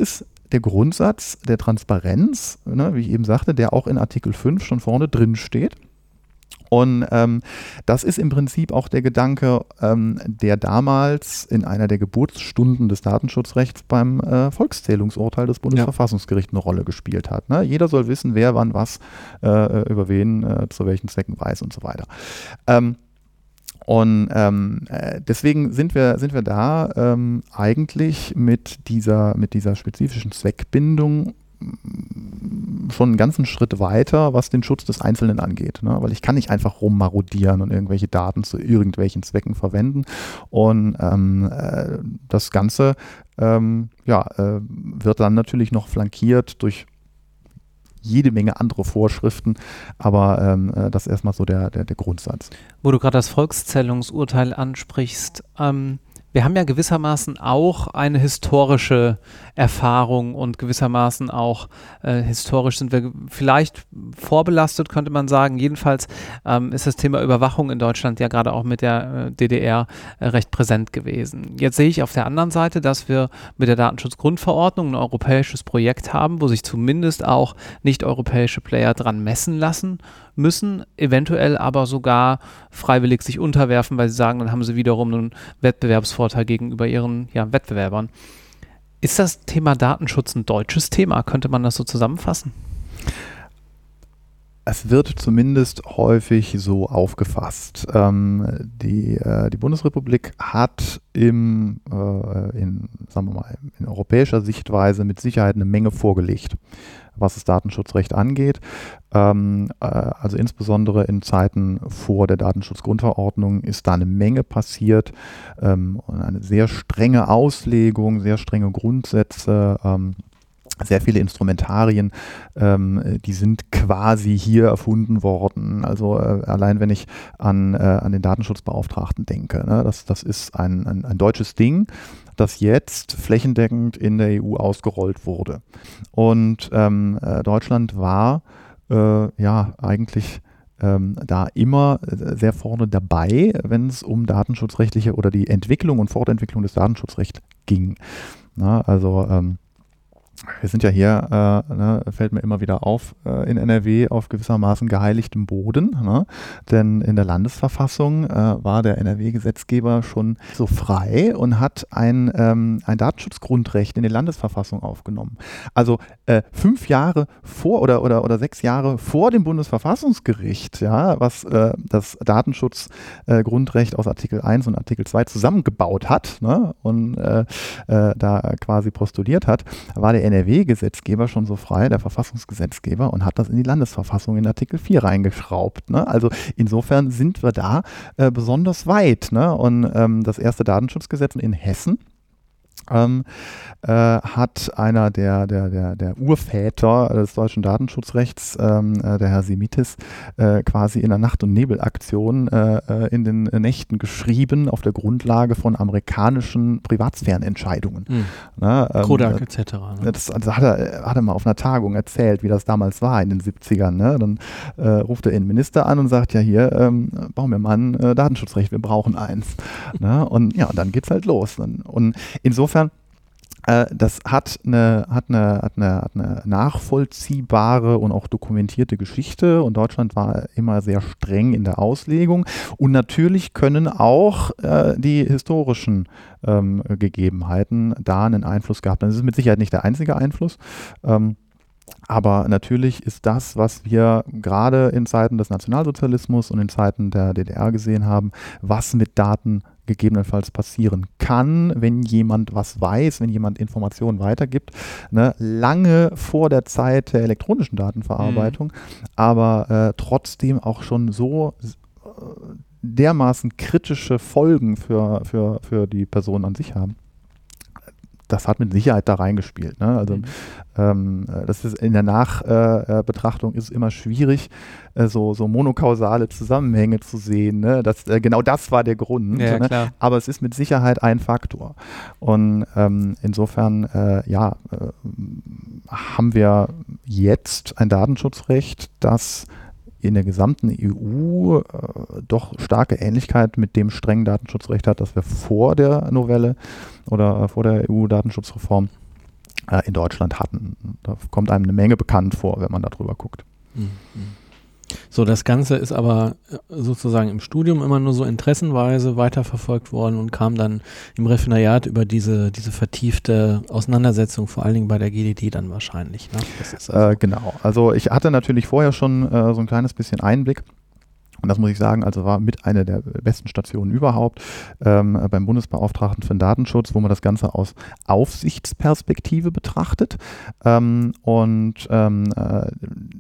der Grundsatz der Transparenz, ne, wie ich eben sagte, der auch in Artikel fünf schon vorne drin steht. Und ähm, das ist im Prinzip auch der Gedanke, ähm, der damals in einer der Geburtsstunden des Datenschutzrechts beim äh, Volkszählungsurteil des Bundesverfassungsgerichts eine Rolle gespielt hat. Ne? Jeder soll wissen, wer wann was äh, über wen äh, zu welchen Zwecken weiß und so weiter. Ähm, und ähm, äh, deswegen sind wir, sind wir da ähm, eigentlich mit dieser, mit dieser spezifischen Zweckbindung schon einen ganzen Schritt weiter, was den Schutz des Einzelnen angeht. Ne? Weil ich kann nicht einfach rummarodieren und irgendwelche Daten zu irgendwelchen Zwecken verwenden. Und ähm, äh, das Ganze ähm, ja, äh, wird dann natürlich noch flankiert durch jede Menge andere Vorschriften, aber ähm, das ist erstmal so der, der, der Grundsatz. Wo du gerade das Volkszählungsurteil ansprichst, ähm wir haben ja gewissermaßen auch eine historische Erfahrung und gewissermaßen auch äh, historisch sind wir vielleicht vorbelastet, könnte man sagen. Jedenfalls ähm, ist das Thema Überwachung in Deutschland ja gerade auch mit der äh, D D R äh, recht präsent gewesen. Jetzt sehe ich auf der anderen Seite, dass wir mit der Datenschutzgrundverordnung ein europäisches Projekt haben, wo sich zumindest auch nicht-europäische Player dran messen lassen müssen, eventuell aber sogar freiwillig sich unterwerfen, weil sie sagen, dann haben sie wiederum einen Wettbewerbsvorteil gegenüber ihren ja, Wettbewerbern. Ist das Thema Datenschutz ein deutsches Thema? Könnte man das so zusammenfassen? Es wird zumindest häufig so aufgefasst. Ähm, die, äh, die Bundesrepublik hat im, äh, in, sagen wir mal, in europäischer Sichtweise mit Sicherheit eine Menge vorgelegt, was das Datenschutzrecht angeht. Ähm, äh, also insbesondere in Zeiten vor der Datenschutzgrundverordnung ist da eine Menge passiert. Ähm, und eine sehr strenge Auslegung, sehr strenge Grundsätze, ähm, sehr viele Instrumentarien, ähm, die sind quasi hier erfunden worden. Also äh, allein wenn ich an, äh, an den Datenschutzbeauftragten denke, ne, das, das ist ein, ein, ein deutsches Ding, das jetzt flächendeckend in der E U ausgerollt wurde. Und ähm, äh, Deutschland war äh, ja eigentlich ähm, da immer sehr vorne dabei, wenn es um datenschutzrechtliche oder die Entwicklung und Fortentwicklung des Datenschutzrechts ging. Na, also ähm, wir sind ja hier, äh, ne, fällt mir immer wieder auf, äh, in N R W auf gewissermaßen geheiligtem Boden, ne? Denn in der Landesverfassung äh, war der N R W-Gesetzgeber schon so frei und hat ein, ähm, ein Datenschutzgrundrecht in die Landesverfassung aufgenommen. Also äh, fünf Jahre vor oder, oder, oder sechs Jahre vor dem Bundesverfassungsgericht, ja, was äh, das Datenschutzgrundrecht äh, aus Artikel eins und Artikel zwei zusammengebaut hat, ne? Und äh, äh, da quasi postuliert hat, war der N R W-Gesetzgeber schon so frei, der Verfassungsgesetzgeber, und hat das in die Landesverfassung in Artikel vier reingeschraubt. Ne? Also insofern sind wir da äh, besonders weit. Ne? Und ähm, das erste Datenschutzgesetz in Hessen Ähm, äh, hat einer der, der, der, der Urväter des deutschen Datenschutzrechts, ähm, äh, der Herr Semitis, äh, quasi in der Nacht- und Nebelaktion äh, in den Nächten geschrieben auf der Grundlage von amerikanischen Privatsphärenentscheidungen. Mhm. Ne, ähm, Kodak et cetera. Ne? Das, das hat, er, hat er mal auf einer Tagung erzählt, wie das damals war in den siebzigern. Ne? Dann äh, ruft der Innenminister an und sagt, ja hier, ähm, bauen wir mal ein äh, Datenschutzrecht, wir brauchen eins. Ne? Und ja, und dann geht's halt los. Und insofern das hat eine, hat, eine, hat, eine, hat eine nachvollziehbare und auch dokumentierte Geschichte, und Deutschland war immer sehr streng in der Auslegung, und natürlich können auch äh, die historischen ähm, Gegebenheiten da einen Einfluss gehabt haben. Das ist mit Sicherheit nicht der einzige Einfluss, ähm, aber natürlich ist das, was wir gerade in Zeiten des Nationalsozialismus und in Zeiten der D D R gesehen haben, was mit Daten gegebenenfalls passieren kann, wenn jemand was weiß, wenn jemand Informationen weitergibt, ne, lange vor der Zeit der elektronischen Datenverarbeitung, mhm. aber äh, trotzdem auch schon so äh, dermaßen kritische Folgen für, für, für die Person an sich haben. Das hat mit Sicherheit da reingespielt. Ne? Also mhm. ähm, das ist in der Nachbetrachtung äh, ist es immer schwierig, äh, so, so monokausale Zusammenhänge zu sehen. Ne? Das, äh, genau das war der Grund. Ja, ne? Aber es ist mit Sicherheit ein Faktor. Und ähm, insofern äh, ja, äh, haben wir jetzt ein Datenschutzrecht, das in der gesamten E U äh, doch starke Ähnlichkeit mit dem strengen Datenschutzrecht hat, das wir vor der Novelle oder äh, vor der E U-Datenschutzreform äh, in Deutschland hatten. Da kommt einem eine Menge bekannt vor, wenn man da drüber guckt. Mhm. So, das Ganze ist aber sozusagen im Studium immer nur so interessenweise weiterverfolgt worden und kam dann im Referendariat über diese, diese vertiefte Auseinandersetzung, vor allen Dingen bei der G D D dann wahrscheinlich. Ne? Das ist also äh, genau, also ich hatte natürlich vorher schon äh, so ein kleines bisschen Einblick. Und das muss ich sagen, also war mit einer der besten Stationen überhaupt ähm, beim Bundesbeauftragten für den Datenschutz, wo man das Ganze aus Aufsichtsperspektive betrachtet. Ähm, und ähm, äh,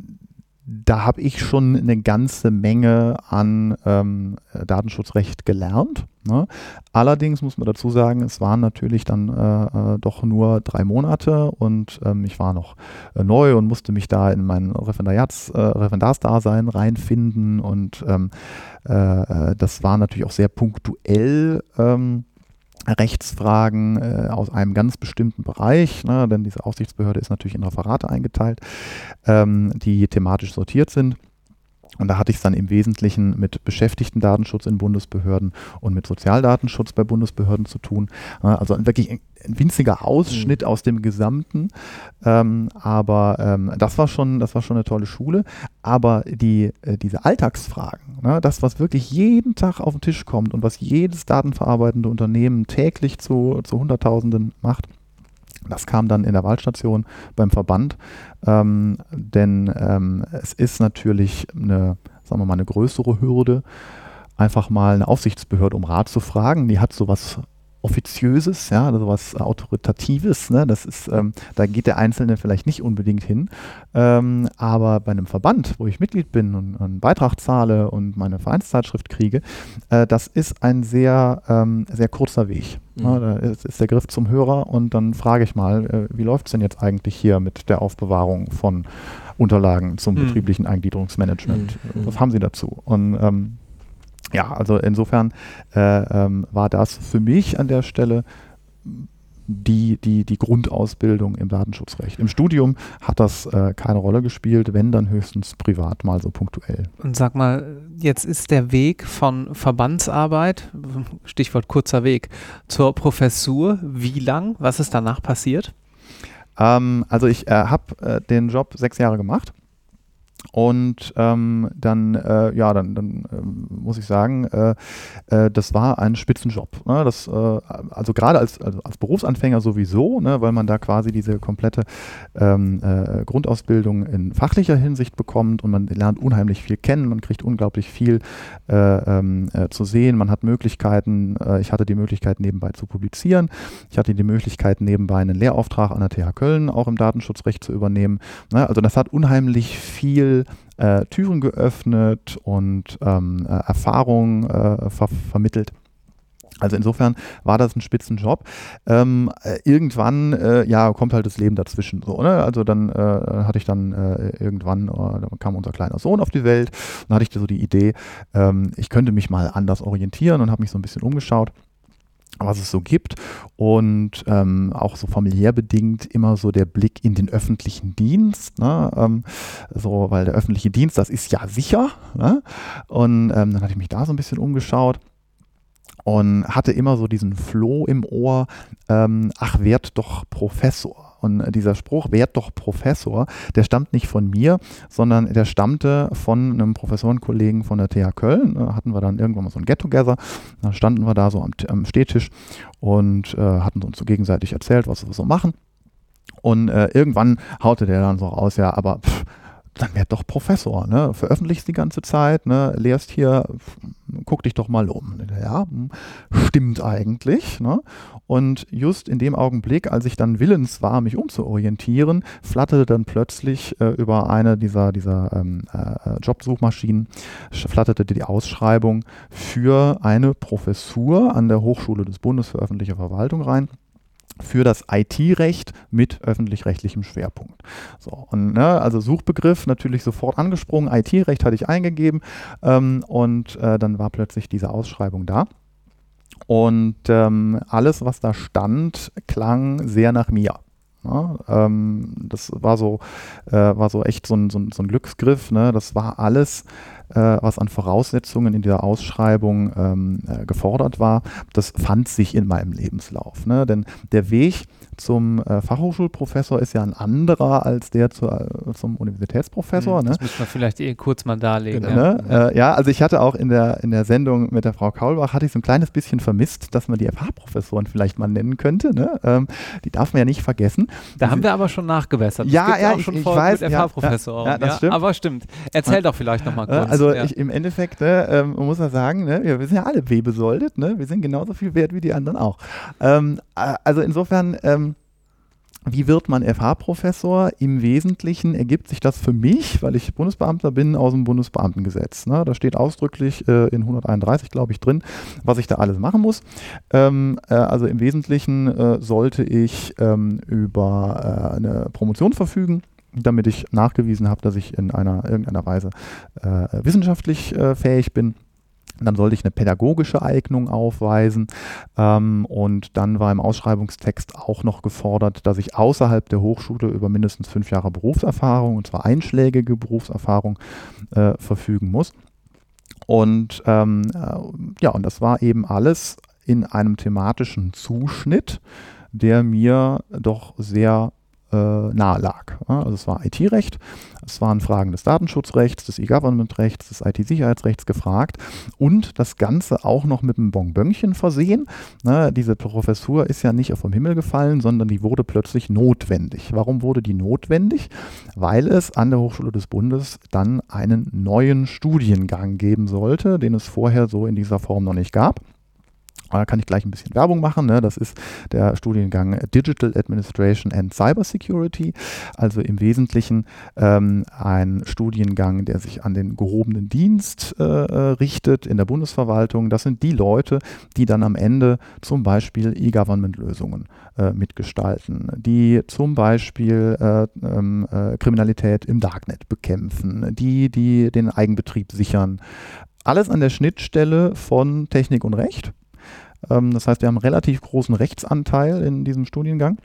Da habe ich schon eine ganze Menge an ähm, Datenschutzrecht gelernt. Ne? Allerdings muss man dazu sagen, es waren natürlich dann äh, äh, doch nur drei Monate und ähm, ich war noch äh, neu und musste mich da in mein Referendariats, äh, Referendarsdasein reinfinden und ähm, äh, das war natürlich auch sehr punktuell. Ähm, Rechtsfragen äh, aus einem ganz bestimmten Bereich, ne, denn diese Aufsichtsbehörde ist natürlich in Referate eingeteilt, ähm, die thematisch sortiert sind. Und da hatte ich es dann im Wesentlichen mit Beschäftigtendatenschutz in Bundesbehörden und mit Sozialdatenschutz bei Bundesbehörden zu tun. Also wirklich ein, ein winziger Ausschnitt mhm. aus dem Gesamten. Ähm, aber ähm, das war schon, das war schon eine tolle Schule. Aber die, äh, diese Alltagsfragen, ne, das, was wirklich jeden Tag auf den Tisch kommt und was jedes datenverarbeitende Unternehmen täglich zu, zu Hunderttausenden macht, das kam dann in der Wahlstation beim Verband, ähm, denn ähm, es ist natürlich eine, sagen wir mal, eine größere Hürde, einfach mal eine Aufsichtsbehörde um Rat zu fragen. Die hat sowas Offiziöses, ja, sowas Autoritatives, ne? Das ist, ähm, da geht der Einzelne vielleicht nicht unbedingt hin, ähm, aber bei einem Verband, wo ich Mitglied bin und einen Beitrag zahle und meine Vereinszeitschrift kriege, äh, das ist ein sehr, ähm, sehr kurzer Weg. Mhm. Ja, da ist, ist der Griff zum Hörer und dann frage ich mal, äh, wie läuft es denn jetzt eigentlich hier mit der Aufbewahrung von Unterlagen zum mhm. betrieblichen Eingliederungsmanagement? Mhm. Was haben Sie dazu? Und ähm, ja, also insofern äh, ähm, war das für mich an der Stelle die, die, die Grundausbildung im Datenschutzrecht. Im Studium hat das äh, keine Rolle gespielt, wenn dann höchstens privat mal so punktuell. Und sag mal, jetzt ist der Weg von Verbandsarbeit, Stichwort kurzer Weg, zur Professur, wie lang? Was ist danach passiert? Ähm, also ich äh, habe äh, den Job sechs Jahre gemacht. Und ähm, dann, äh, ja, dann, dann äh, muss ich sagen, äh, äh, das war ein Spitzenjob. Ne? Das, äh, also gerade als, also als Berufsanfänger sowieso, ne? Weil man da quasi diese komplette ähm, äh, Grundausbildung in fachlicher Hinsicht bekommt und man lernt unheimlich viel kennen, man kriegt unglaublich viel äh, ähm, äh, zu sehen, man hat Möglichkeiten, äh, ich hatte die Möglichkeit nebenbei zu publizieren, ich hatte die Möglichkeit nebenbei einen Lehrauftrag an der T H Köln auch im Datenschutzrecht zu übernehmen. Ne? Also das hat unheimlich viel Äh, Türen geöffnet und ähm, äh, Erfahrung äh, ver vermittelt. Also insofern war das ein Spitzenjob. Ähm, äh, irgendwann, äh, ja, kommt halt das Leben dazwischen. So, ne? Also dann äh, hatte ich dann äh, irgendwann, äh, da kam unser kleiner Sohn auf die Welt. Dann hatte ich so die Idee, ähm, ich könnte mich mal anders orientieren und habe mich so ein bisschen umgeschaut, was es so gibt und ähm, auch so familiär bedingt immer so der Blick in den öffentlichen Dienst, ne? ähm, so, weil der öffentliche Dienst, das ist ja sicher, ne? Und ähm, dann hatte ich mich da so ein bisschen umgeschaut und hatte immer so diesen Floh im Ohr, ähm, ach, werd doch Professor. Und dieser Spruch, werd doch Professor, der stammt nicht von mir, sondern der stammte von einem Professorenkollegen von der T H Köln. Da hatten wir dann irgendwann mal so ein Get-Together. Da standen wir da so am, am Stehtisch und äh, hatten uns so gegenseitig erzählt, was wir so machen. Und äh, irgendwann haute der dann so raus, ja, aber pff, dann werd doch Professor, ne? Veröffentlichst die ganze Zeit, ne? Lehrst hier, guck dich doch mal um. Ja, stimmt eigentlich, ne? Und just in dem Augenblick, als ich dann willens war, mich umzuorientieren, flatterte dann plötzlich äh, über eine dieser, dieser ähm, äh, Jobsuchmaschinen, flatterte die Ausschreibung für eine Professur an der Hochschule des Bundes für öffentliche Verwaltung rein, für das I T-Recht mit öffentlich-rechtlichem Schwerpunkt. So, und, ne, also Suchbegriff natürlich sofort angesprungen, I T-Recht hatte ich eingegeben ähm, und äh, dann war plötzlich diese Ausschreibung da. Und ähm, alles, was da stand, klang sehr nach mir. Ja, ähm, das war so, äh, war so echt so ein, so ein, so ein Glücksgriff. Ne? Das war alles äh, was an Voraussetzungen in dieser Ausschreibung ähm, äh, gefordert war, das fand sich in meinem Lebenslauf. Ne? Denn der Weg zum äh, Fachhochschulprofessor ist ja ein anderer als der zu, äh, zum Universitätsprofessor. Das ne? müssen wir vielleicht eh kurz mal darlegen. Genau. Ja. Ne? Äh, ja, also ich hatte auch in der, in der Sendung mit der Frau Kaulbach, hatte ich so ein kleines bisschen vermisst, dass man die F H-Professoren vielleicht mal nennen könnte. Ne? Ähm, die darf man ja nicht vergessen. Da die haben wir aber schon nachgebessert. Das ja, gibt's ja, auch schon ich, ich Folgen weiß. mit Ja, F H-Professoren. Ja, das ja, stimmt. Aber stimmt. Erzähl doch vielleicht noch mal kurz. Also ja. ich, im Endeffekt, ne, ähm, man muss ja sagen, ne, wir, wir sind ja alle B besoldet, ne? Wir sind genauso viel wert wie die anderen auch. Ähm, also insofern, ähm, wie wird man F H-Professor? Im Wesentlichen ergibt sich das für mich, weil ich Bundesbeamter bin, aus dem Bundesbeamtengesetz. Ne? Da steht ausdrücklich äh, in hunderteinunddreißig, glaube ich, drin, was ich da alles machen muss. Ähm, äh, also im Wesentlichen äh, sollte ich ähm, über äh, eine Promotion verfügen, damit ich nachgewiesen habe, dass ich in einer irgendeiner Weise äh, wissenschaftlich äh, fähig bin. Dann sollte ich eine pädagogische Eignung aufweisen ähm, und dann war im Ausschreibungstext auch noch gefordert, dass ich außerhalb der Hochschule über mindestens fünf Jahre Berufserfahrung, und zwar einschlägige Berufserfahrung, äh, verfügen muss. Und ähm, äh, ja, und das war eben alles in einem thematischen Zuschnitt, der mir doch sehr äh, nahe lag. Ja, also es war I T-Recht, es waren Fragen des Datenschutzrechts, des E-Government-Rechts, des I T-Sicherheitsrechts gefragt und das Ganze auch noch mit einem Bonbönchen versehen. Ne, diese Professur ist ja nicht vom Himmel gefallen, sondern die wurde plötzlich notwendig. Warum wurde die notwendig? Weil es an der Hochschule des Bundes dann einen neuen Studiengang geben sollte, den es vorher so in dieser Form noch nicht gab. Da kann ich gleich ein bisschen Werbung machen. Ne? Das ist der Studiengang Digital Administration and Cybersecurity. Also im Wesentlichen ähm, ein Studiengang, der sich an den gehobenen Dienst äh, richtet in der Bundesverwaltung. Das sind die Leute, die dann am Ende zum Beispiel E-Government-Lösungen äh, mitgestalten, die zum Beispiel äh, äh, Kriminalität im Darknet bekämpfen, die, die den Eigenbetrieb sichern. Alles an der Schnittstelle von Technik und Recht. Das heißt, wir haben einen relativ großen Rechtsanteil in diesem Studiengang.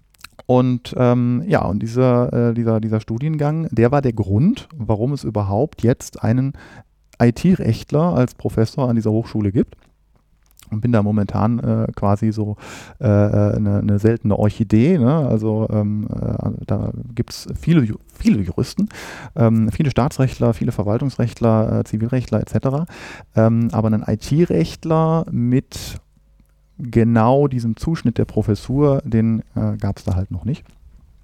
Und ähm, ja, und dieser, äh, dieser, dieser Studiengang, der war der Grund, warum es überhaupt jetzt einen I T-Rechtler als Professor an dieser Hochschule gibt. Und bin da momentan äh, quasi so äh, eine, eine seltene Orchidee. Ne? Also ähm, äh, da gibt es viele, viele Juristen, ähm, viele Staatsrechtler, viele Verwaltungsrechtler, äh, Zivilrechtler et cetera. Ähm, aber einen I T-Rechtler mit genau diesem Zuschnitt der Professur, den äh, gab es da halt noch nicht.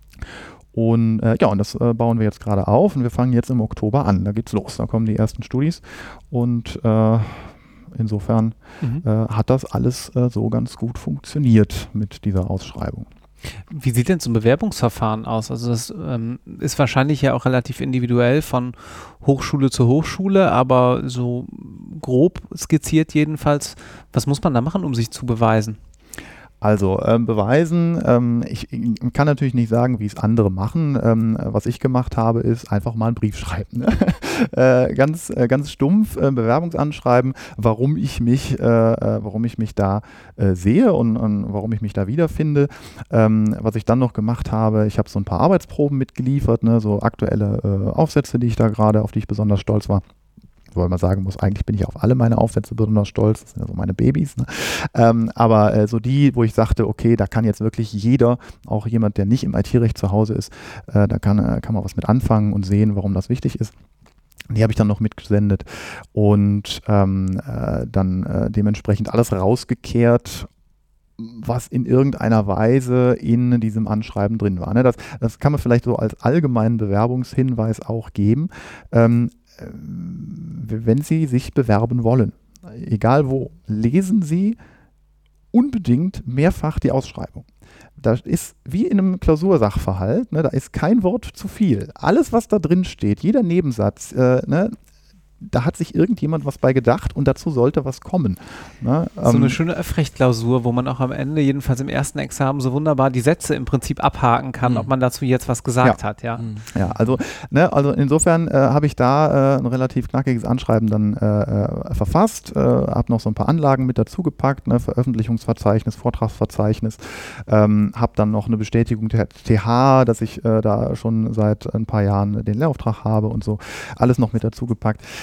Und äh, ja, und das äh, bauen wir jetzt gerade auf und wir fangen jetzt im Oktober an. Da geht's los, da kommen die ersten Studis und äh, insofern mhm. äh, hat das alles äh, so ganz gut funktioniert mit dieser Ausschreibung. Wie sieht denn so ein Bewerbungsverfahren aus? Also das ähm, ist wahrscheinlich ja auch relativ individuell von Hochschule zu Hochschule, aber so grob skizziert jedenfalls, was muss man da machen, um sich zu beweisen? Also ähm, beweisen, ähm, ich, ich kann natürlich nicht sagen, wie es andere machen. Ähm, was ich gemacht habe, ist einfach mal einen Brief schreiben. Ne? äh, ganz, äh, ganz stumpf äh, Bewerbungsanschreiben, warum ich mich, äh, äh, warum ich mich da äh, sehe und, und warum ich mich da wiederfinde. Ähm, was ich dann noch gemacht habe, ich habe so ein paar Arbeitsproben mitgeliefert, ne? So aktuelle äh, Aufsätze, die ich da gerade, auf die ich besonders stolz war. Weil man sagen muss, eigentlich bin ich auf alle meine Aufsätze besonders stolz, das sind ja so meine Babys. Ne? Ähm, aber äh, so die, wo ich sagte, okay, da kann jetzt wirklich jeder, auch jemand, der nicht im I T-Recht zu Hause ist, äh, da kann, äh, kann man was mit anfangen und sehen, warum das wichtig ist. Die habe ich dann noch mitgesendet und ähm, äh, dann äh, dementsprechend alles rausgekehrt, was in irgendeiner Weise in diesem Anschreiben drin war. Ne? Das, das kann man vielleicht so als allgemeinen Bewerbungshinweis auch geben. Ähm, wenn Sie sich bewerben wollen, egal wo, lesen Sie unbedingt mehrfach die Ausschreibung. Das ist wie in einem Klausursachverhalt, ne, da ist kein Wort zu viel. Alles, was da drin steht, jeder Nebensatz, äh, ne, da hat sich irgendjemand was bei gedacht und dazu sollte was kommen. Ne? So eine schöne Öffrecht-Klausur, wo man auch am Ende, jedenfalls im ersten Examen, so wunderbar die Sätze im Prinzip abhaken kann, mhm. ob man dazu jetzt was gesagt ja. hat. Ja, ja also, ne, also insofern äh, habe ich da äh, ein relativ knackiges Anschreiben dann äh, verfasst, äh, habe noch so ein paar Anlagen mit dazu gepackt, ne, Veröffentlichungsverzeichnis, Vortragsverzeichnis, ähm, habe dann noch eine Bestätigung der T H, dass ich äh, da schon seit ein paar Jahren den Lehrauftrag habe und so, alles noch mit dazu gepackt.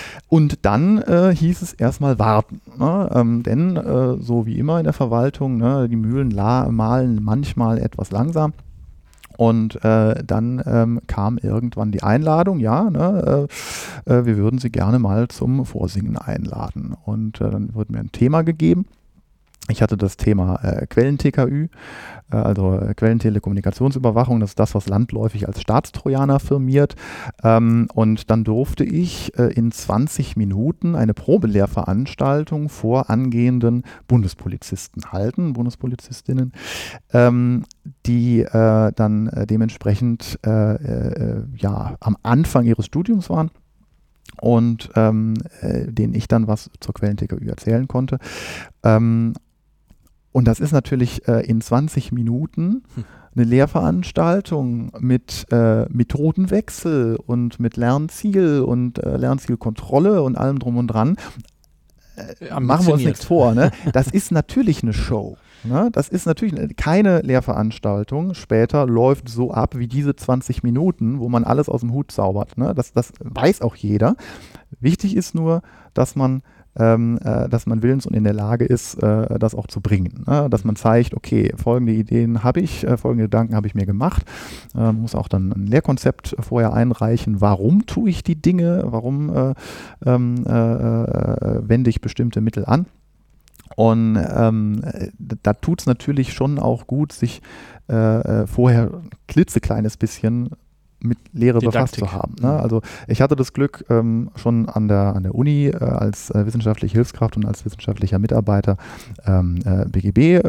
Und dann äh, hieß es erstmal warten, ne? ähm, denn äh, so wie immer in der Verwaltung, ne, die Mühlen la- mahlen manchmal etwas langsam. Und äh, dann ähm, kam irgendwann die Einladung, ja, ne, äh, äh, wir würden Sie gerne mal zum Vorsingen einladen. Und äh, dann wurde mir ein Thema gegeben. Ich hatte das Thema äh, Quellen-T K Ü, äh, also äh, Quellentelekommunikationsüberwachung, das ist das, was landläufig als Staatstrojaner firmiert. Ähm, und dann durfte ich äh, in zwanzig Minuten eine Probelehrveranstaltung vor angehenden Bundespolizisten halten, Bundespolizistinnen, ähm, die äh, dann äh, dementsprechend äh, äh, ja, am Anfang ihres Studiums waren. Und ähm, äh, denen ich dann was zur Quellen-T K Ü erzählen konnte. Ähm, und das ist natürlich äh, in zwanzig Minuten eine Lehrveranstaltung mit äh, Methodenwechsel und mit Lernziel und äh, Lernzielkontrolle und allem drum und dran. Äh, machen wir uns nichts vor, ne? Das ist natürlich eine Show. Ne? Das ist natürlich keine Lehrveranstaltung. Später läuft so ab wie diese zwanzig Minuten, wo man alles aus dem Hut zaubert. Ne? Das, das weiß auch jeder. Wichtig ist nur, dass man Ähm, äh, dass man willens und in der Lage ist, äh, das auch zu bringen. Ne? Dass man zeigt, okay, folgende Ideen habe ich, äh, folgende Gedanken habe ich mir gemacht. Äh, muss auch dann ein Lehrkonzept vorher einreichen. Warum tue ich die Dinge? Warum äh, ähm, äh, äh, wende ich bestimmte Mittel an? Und ähm, da tut es natürlich schon auch gut, sich äh, vorher ein klitzekleines bisschen mit Lehre Didaktik. befasst zu haben. Ne? Also ich hatte das Glück, ähm, schon an der, an der Uni äh, als äh, wissenschaftliche Hilfskraft und als wissenschaftlicher Mitarbeiter ähm, äh, B G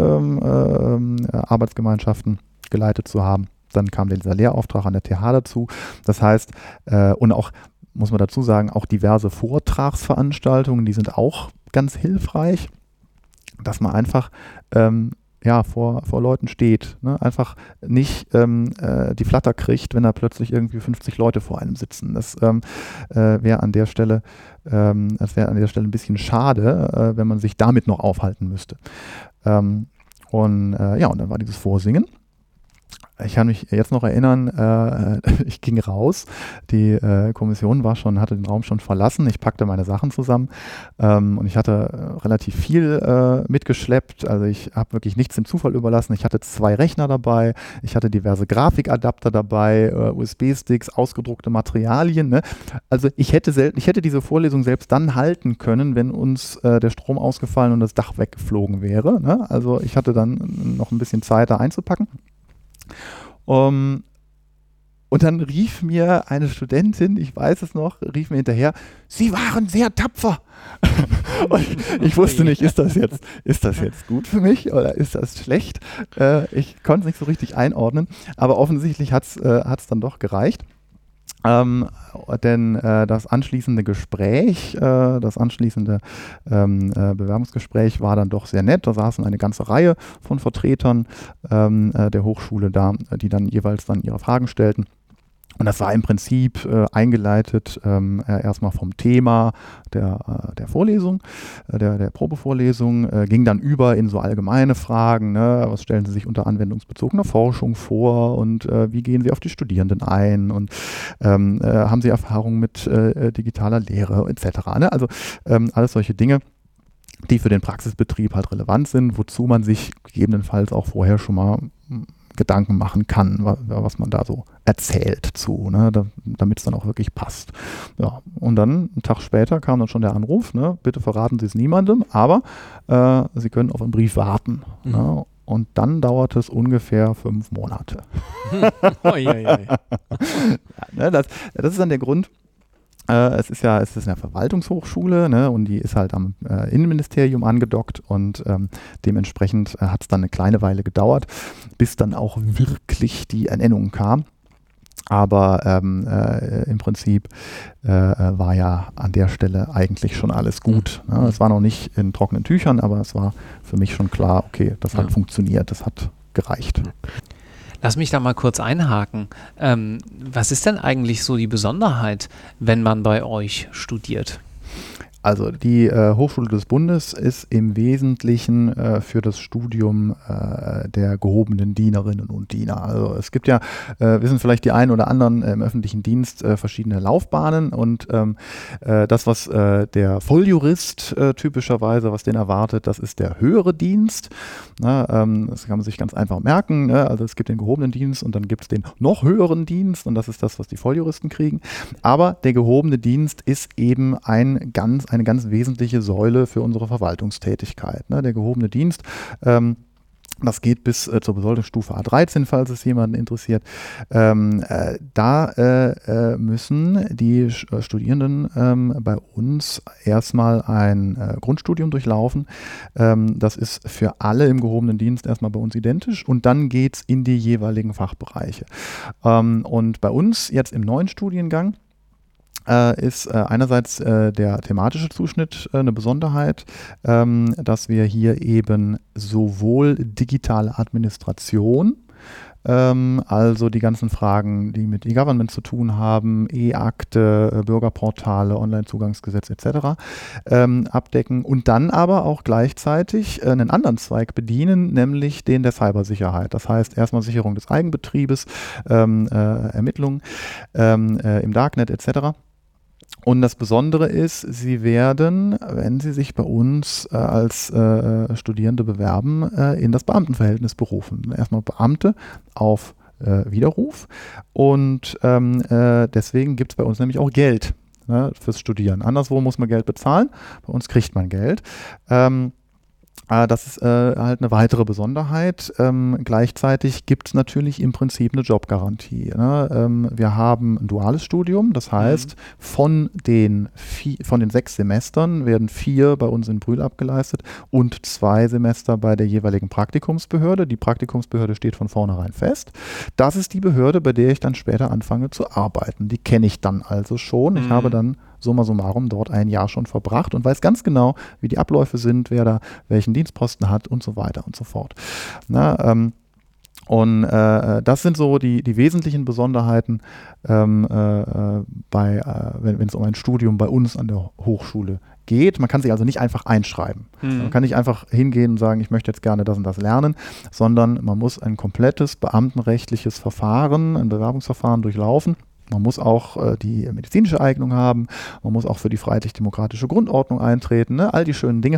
B-Arbeitsgemeinschaften ähm, äh, geleitet zu haben. Dann kam dieser Lehrauftrag an der T H dazu. Das heißt, äh, und auch, muss man dazu sagen, auch diverse Vortragsveranstaltungen, die sind auch ganz hilfreich, dass man einfach ähm, ja, vor, vor Leuten steht, ne? Einfach nicht ähm, äh, die Flatter kriegt, wenn da plötzlich irgendwie fünfzig Leute vor einem sitzen. Das ähm, äh, wäre an der Stelle, ähm, das wäre an der Stelle ein bisschen schade, äh, wenn man sich damit noch aufhalten müsste. Ähm, und äh, ja, und dann war dieses Vorsingen. Ich kann mich jetzt noch erinnern, äh, ich ging raus, die äh, Kommission war schon, hatte den Raum schon verlassen, ich packte meine Sachen zusammen ähm, und ich hatte äh, relativ viel äh, mitgeschleppt, also ich habe wirklich nichts dem Zufall überlassen, ich hatte zwei Rechner dabei, ich hatte diverse Grafikadapter dabei, äh, U S B-Sticks, ausgedruckte Materialien, ne? Also ich hätte, sel- ich hätte diese Vorlesung selbst dann halten können, wenn uns äh, der Strom ausgefallen und das Dach weggeflogen wäre, ne? Also ich hatte dann noch ein bisschen Zeit da einzupacken. Um, und dann rief mir eine Studentin, ich weiß es noch, rief mir hinterher, Sie waren sehr tapfer. Und ich wusste nicht, ist das jetzt, ist das jetzt gut für mich oder ist das schlecht? Äh, ich konnte es nicht so richtig einordnen, aber offensichtlich hat es äh, hat's dann doch gereicht. Ähm, denn äh, das anschließende Gespräch, äh, das anschließende ähm, äh, Bewerbungsgespräch war dann doch sehr nett. Da saßen eine ganze Reihe von Vertretern ähm, äh, der Hochschule da, die dann jeweils dann ihre Fragen stellten. Und das war im Prinzip äh, eingeleitet ähm, äh, erstmal vom Thema der, äh, der Vorlesung, äh, der, der Probevorlesung, äh, ging dann über in so allgemeine Fragen, ne? Was stellen Sie sich unter anwendungsbezogener Forschung vor und äh, wie gehen Sie auf die Studierenden ein und ähm, äh, haben Sie Erfahrung mit äh, digitaler Lehre et cetera. Ne? Also ähm, alles solche Dinge, die für den Praxisbetrieb halt relevant sind, wozu man sich gegebenenfalls auch vorher schon mal Gedanken machen kann, was man da so erzählt zu, ne, da, damit es dann auch wirklich passt. Ja, und dann, einen Tag später, kam dann schon der Anruf, ne, bitte verraten Sie es niemandem, aber äh, Sie können auf einen Brief warten. Mhm. Ne, und dann dauert es ungefähr fünf Monate. Oi, oi, oi. Ja, ne, das, das ist dann der Grund. Äh, es ist ja, es ist eine Verwaltungshochschule, ne, und die ist halt am äh, Innenministerium angedockt und ähm, dementsprechend äh, hat es dann eine kleine Weile gedauert, bis dann auch wirklich die Ernennung kam. Aber ähm, äh, im Prinzip äh, war ja an der Stelle eigentlich schon alles gut. Ne? Es war noch nicht in trockenen Tüchern, aber es war für mich schon klar, okay, das hat ja. funktioniert, das hat gereicht. Lass mich da mal kurz einhaken. Ähm, was ist denn eigentlich so die Besonderheit, wenn man bei euch studiert? Also die äh, Hochschule des Bundes ist im Wesentlichen äh, für das Studium äh, der gehobenen Dienerinnen und Diener. Also es gibt ja, äh, wissen vielleicht die einen oder anderen äh, im öffentlichen Dienst äh, verschiedene Laufbahnen und ähm, äh, das, was äh, der Volljurist äh, typischerweise, was den erwartet, das ist der höhere Dienst. Na, ähm, das kann man sich ganz einfach merken. Ne? Also es gibt den gehobenen Dienst und dann gibt es den noch höheren Dienst und das ist das, was die Volljuristen kriegen. Aber der gehobene Dienst ist eben ein ganz eine ganz wesentliche Säule für unsere Verwaltungstätigkeit. Ne? Der gehobene Dienst, ähm, das geht bis äh, zur Besoldungsstufe A dreizehn, falls es jemanden interessiert. Ähm, äh, da äh, äh, müssen die äh, Studierenden ähm, bei uns erstmal ein äh, Grundstudium durchlaufen. Ähm, das ist für alle im gehobenen Dienst erstmal bei uns identisch und dann geht es in die jeweiligen Fachbereiche. Ähm, und bei uns jetzt im neuen Studiengang Äh, ist äh, einerseits äh, der thematische Zuschnitt äh, eine Besonderheit, ähm, dass wir hier eben sowohl digitale Administration, ähm, also die ganzen Fragen, die mit E-Government zu tun haben, E-Akte, äh, Bürgerportale, Onlinezugangsgesetz et cetera, ähm, abdecken und dann aber auch gleichzeitig äh, einen anderen Zweig bedienen, nämlich den der Cybersicherheit. Das heißt erstmal Sicherung des Eigenbetriebes, ähm, äh, Ermittlungen ähm, äh, im Darknet et cetera. Und das Besondere ist, Sie werden, wenn Sie sich bei uns äh, als äh, Studierende bewerben, äh, in das Beamtenverhältnis berufen. Erstmal Beamte auf äh, Widerruf und ähm, äh, deswegen gibt es bei uns nämlich auch Geld, ne, fürs Studieren. Anderswo muss man Geld bezahlen, bei uns kriegt man Geld. Ähm, Das ist äh, halt eine weitere Besonderheit. Ähm, gleichzeitig gibt es natürlich im Prinzip eine Jobgarantie. Ne? Ähm, wir haben ein duales Studium, das heißt, mhm. von, den vier, von den sechs Semestern werden vier bei uns in Brühl abgeleistet und zwei Semester bei der jeweiligen Praktikumsbehörde. Die Praktikumsbehörde steht von vornherein fest. Das ist die Behörde, bei der ich dann später anfange zu arbeiten. Die kenne ich dann also schon. Mhm. Ich habe dann summa summarum dort ein Jahr schon verbracht und weiß ganz genau, wie die Abläufe sind, wer da welchen Dienstposten hat und so weiter und so fort. Na, ähm, und äh, das sind so die, die wesentlichen Besonderheiten, ähm, äh, bei, äh, wenn es um ein Studium bei uns an der Hochschule geht. Man kann sich also nicht einfach einschreiben. Mhm. Man kann nicht einfach hingehen und sagen, ich möchte jetzt gerne das und das lernen, sondern man muss ein komplettes beamtenrechtliches Verfahren, ein Bewerbungsverfahren durchlaufen. Man muss auch äh, die medizinische Eignung haben, man muss auch für die freiheitlich-demokratische Grundordnung eintreten, ne? All die schönen Dinge.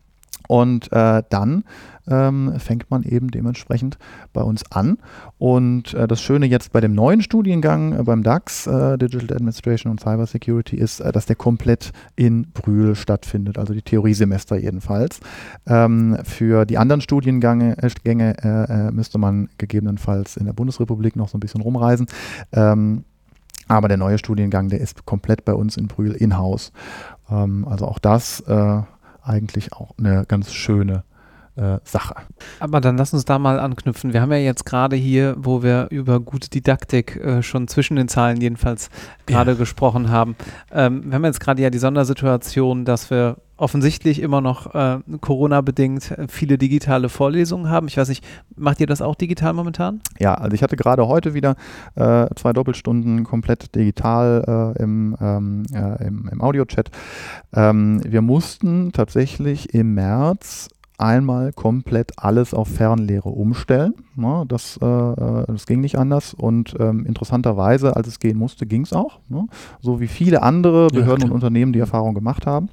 Und äh, dann ähm, fängt man eben dementsprechend bei uns an. Und äh, das Schöne jetzt bei dem neuen Studiengang äh, beim D A X, äh, Digital Administration und Cyber Security, ist, äh, dass der komplett in Brühl stattfindet, also die Theoriesemester jedenfalls. Ähm, für die anderen Studiengänge äh, Gänge, äh, müsste man gegebenenfalls in der Bundesrepublik noch so ein bisschen rumreisen. Ähm, Aber der neue Studiengang, der ist komplett bei uns in Brühl in-house. Ähm, also auch das äh, eigentlich auch eine ganz schöne äh, Sache. Aber dann lass uns da mal anknüpfen. Wir haben ja jetzt gerade hier, wo wir über gute Didaktik äh, schon zwischen den Zeilen jedenfalls gerade ja. gesprochen haben. Ähm, wir haben jetzt gerade ja die Sondersituation, dass wir offensichtlich immer noch äh, Corona-bedingt viele digitale Vorlesungen haben. Ich weiß nicht, macht ihr das auch digital momentan? Ja, also ich hatte gerade heute wieder äh, zwei Doppelstunden komplett digital äh, im, ähm, äh, im, im Audio-Chat. Ähm, wir mussten tatsächlich im März einmal komplett alles auf Fernlehre umstellen. Ne? Das, äh, das ging nicht anders und ähm, interessanterweise, als es gehen musste, ging es auch. Ne? So wie viele andere Behörden ja, und Unternehmen die Erfahrung gemacht haben.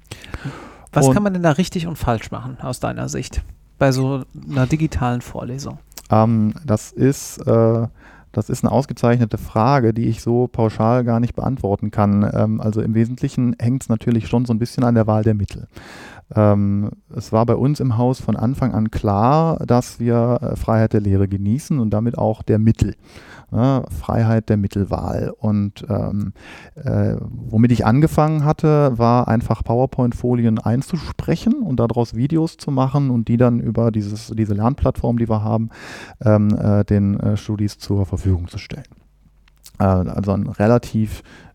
Was und, kann man denn da richtig und falsch machen aus deiner Sicht bei so einer digitalen Vorlesung? Ähm, das ist äh, Das ist eine ausgezeichnete Frage, die ich so pauschal gar nicht beantworten kann. Ähm, also im Wesentlichen hängt es natürlich schon so ein bisschen an der Wahl der Mittel. Ähm, es war bei uns im Haus von Anfang an klar, dass wir äh, Freiheit der Lehre genießen und damit auch der Mittel. Ja, Freiheit der Mittelwahl. Und ähm, äh, womit ich angefangen hatte, war einfach PowerPoint-Folien einzusprechen und daraus Videos zu machen und die dann über dieses, diese Lernplattform, die wir haben, ähm, äh, den äh, Studis zur Verfügung zu stellen. Äh, also ein relativ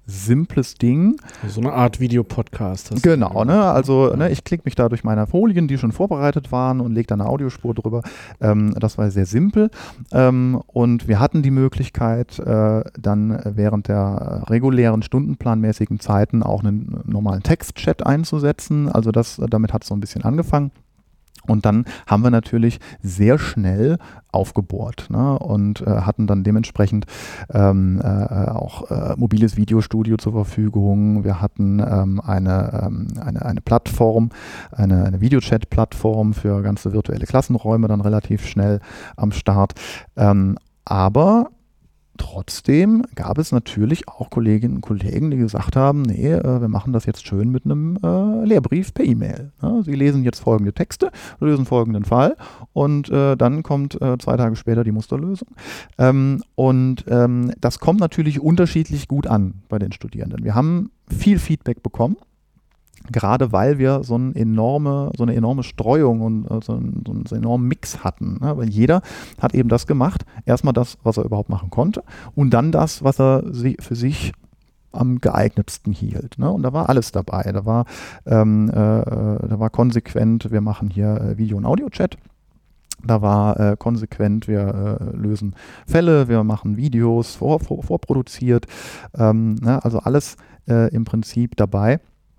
simples Ding. So eine Art Videopodcast. Genau, ne? Also ne, ich klicke mich da durch meine Folien, die schon vorbereitet waren und lege da eine Audiospur drüber. Ähm, das war sehr simpel. Ähm, und wir hatten die Möglichkeit, äh, dann während der regulären stundenplanmäßigen Zeiten auch einen normalen Textchat einzusetzen. Also das, damit hat es so ein bisschen angefangen. Und dann haben wir natürlich sehr schnell aufgebohrt, ne, und äh, hatten dann dementsprechend ähm, äh, auch äh, mobiles Videostudio zur Verfügung. Wir hatten ähm, eine, ähm, eine, eine Plattform, eine, eine Videochat-Plattform für ganze virtuelle Klassenräume dann relativ schnell am Start. Ähm, aber trotzdem gab es natürlich auch Kolleginnen und Kollegen, die gesagt haben, nee, äh, wir machen das jetzt schön mit einem äh, Lehrbrief per E-Mail. Ja, Sie lesen jetzt folgende Texte, lösen folgenden Fall und äh, dann kommt äh, zwei Tage später die Musterlösung. Ähm, und ähm, das kommt natürlich unterschiedlich gut an bei den Studierenden. Wir haben viel Feedback bekommen. Gerade weil wir so eine enorme, so eine enorme Streuung und äh, so, einen, so einen enormen Mix hatten. Ne? Weil jeder hat eben das gemacht. Erstmal das, was er überhaupt machen konnte und dann das, was er si- für sich am geeignetsten hielt. Ne? Und da war alles dabei. Da war, ähm, äh, da war konsequent, wir machen hier äh, Video- und Audio-Chat. Da war äh, konsequent, wir äh, lösen Fälle, wir machen Videos vor, vor, vorproduziert. Ähm, ne? Also alles äh, im Prinzip dabei.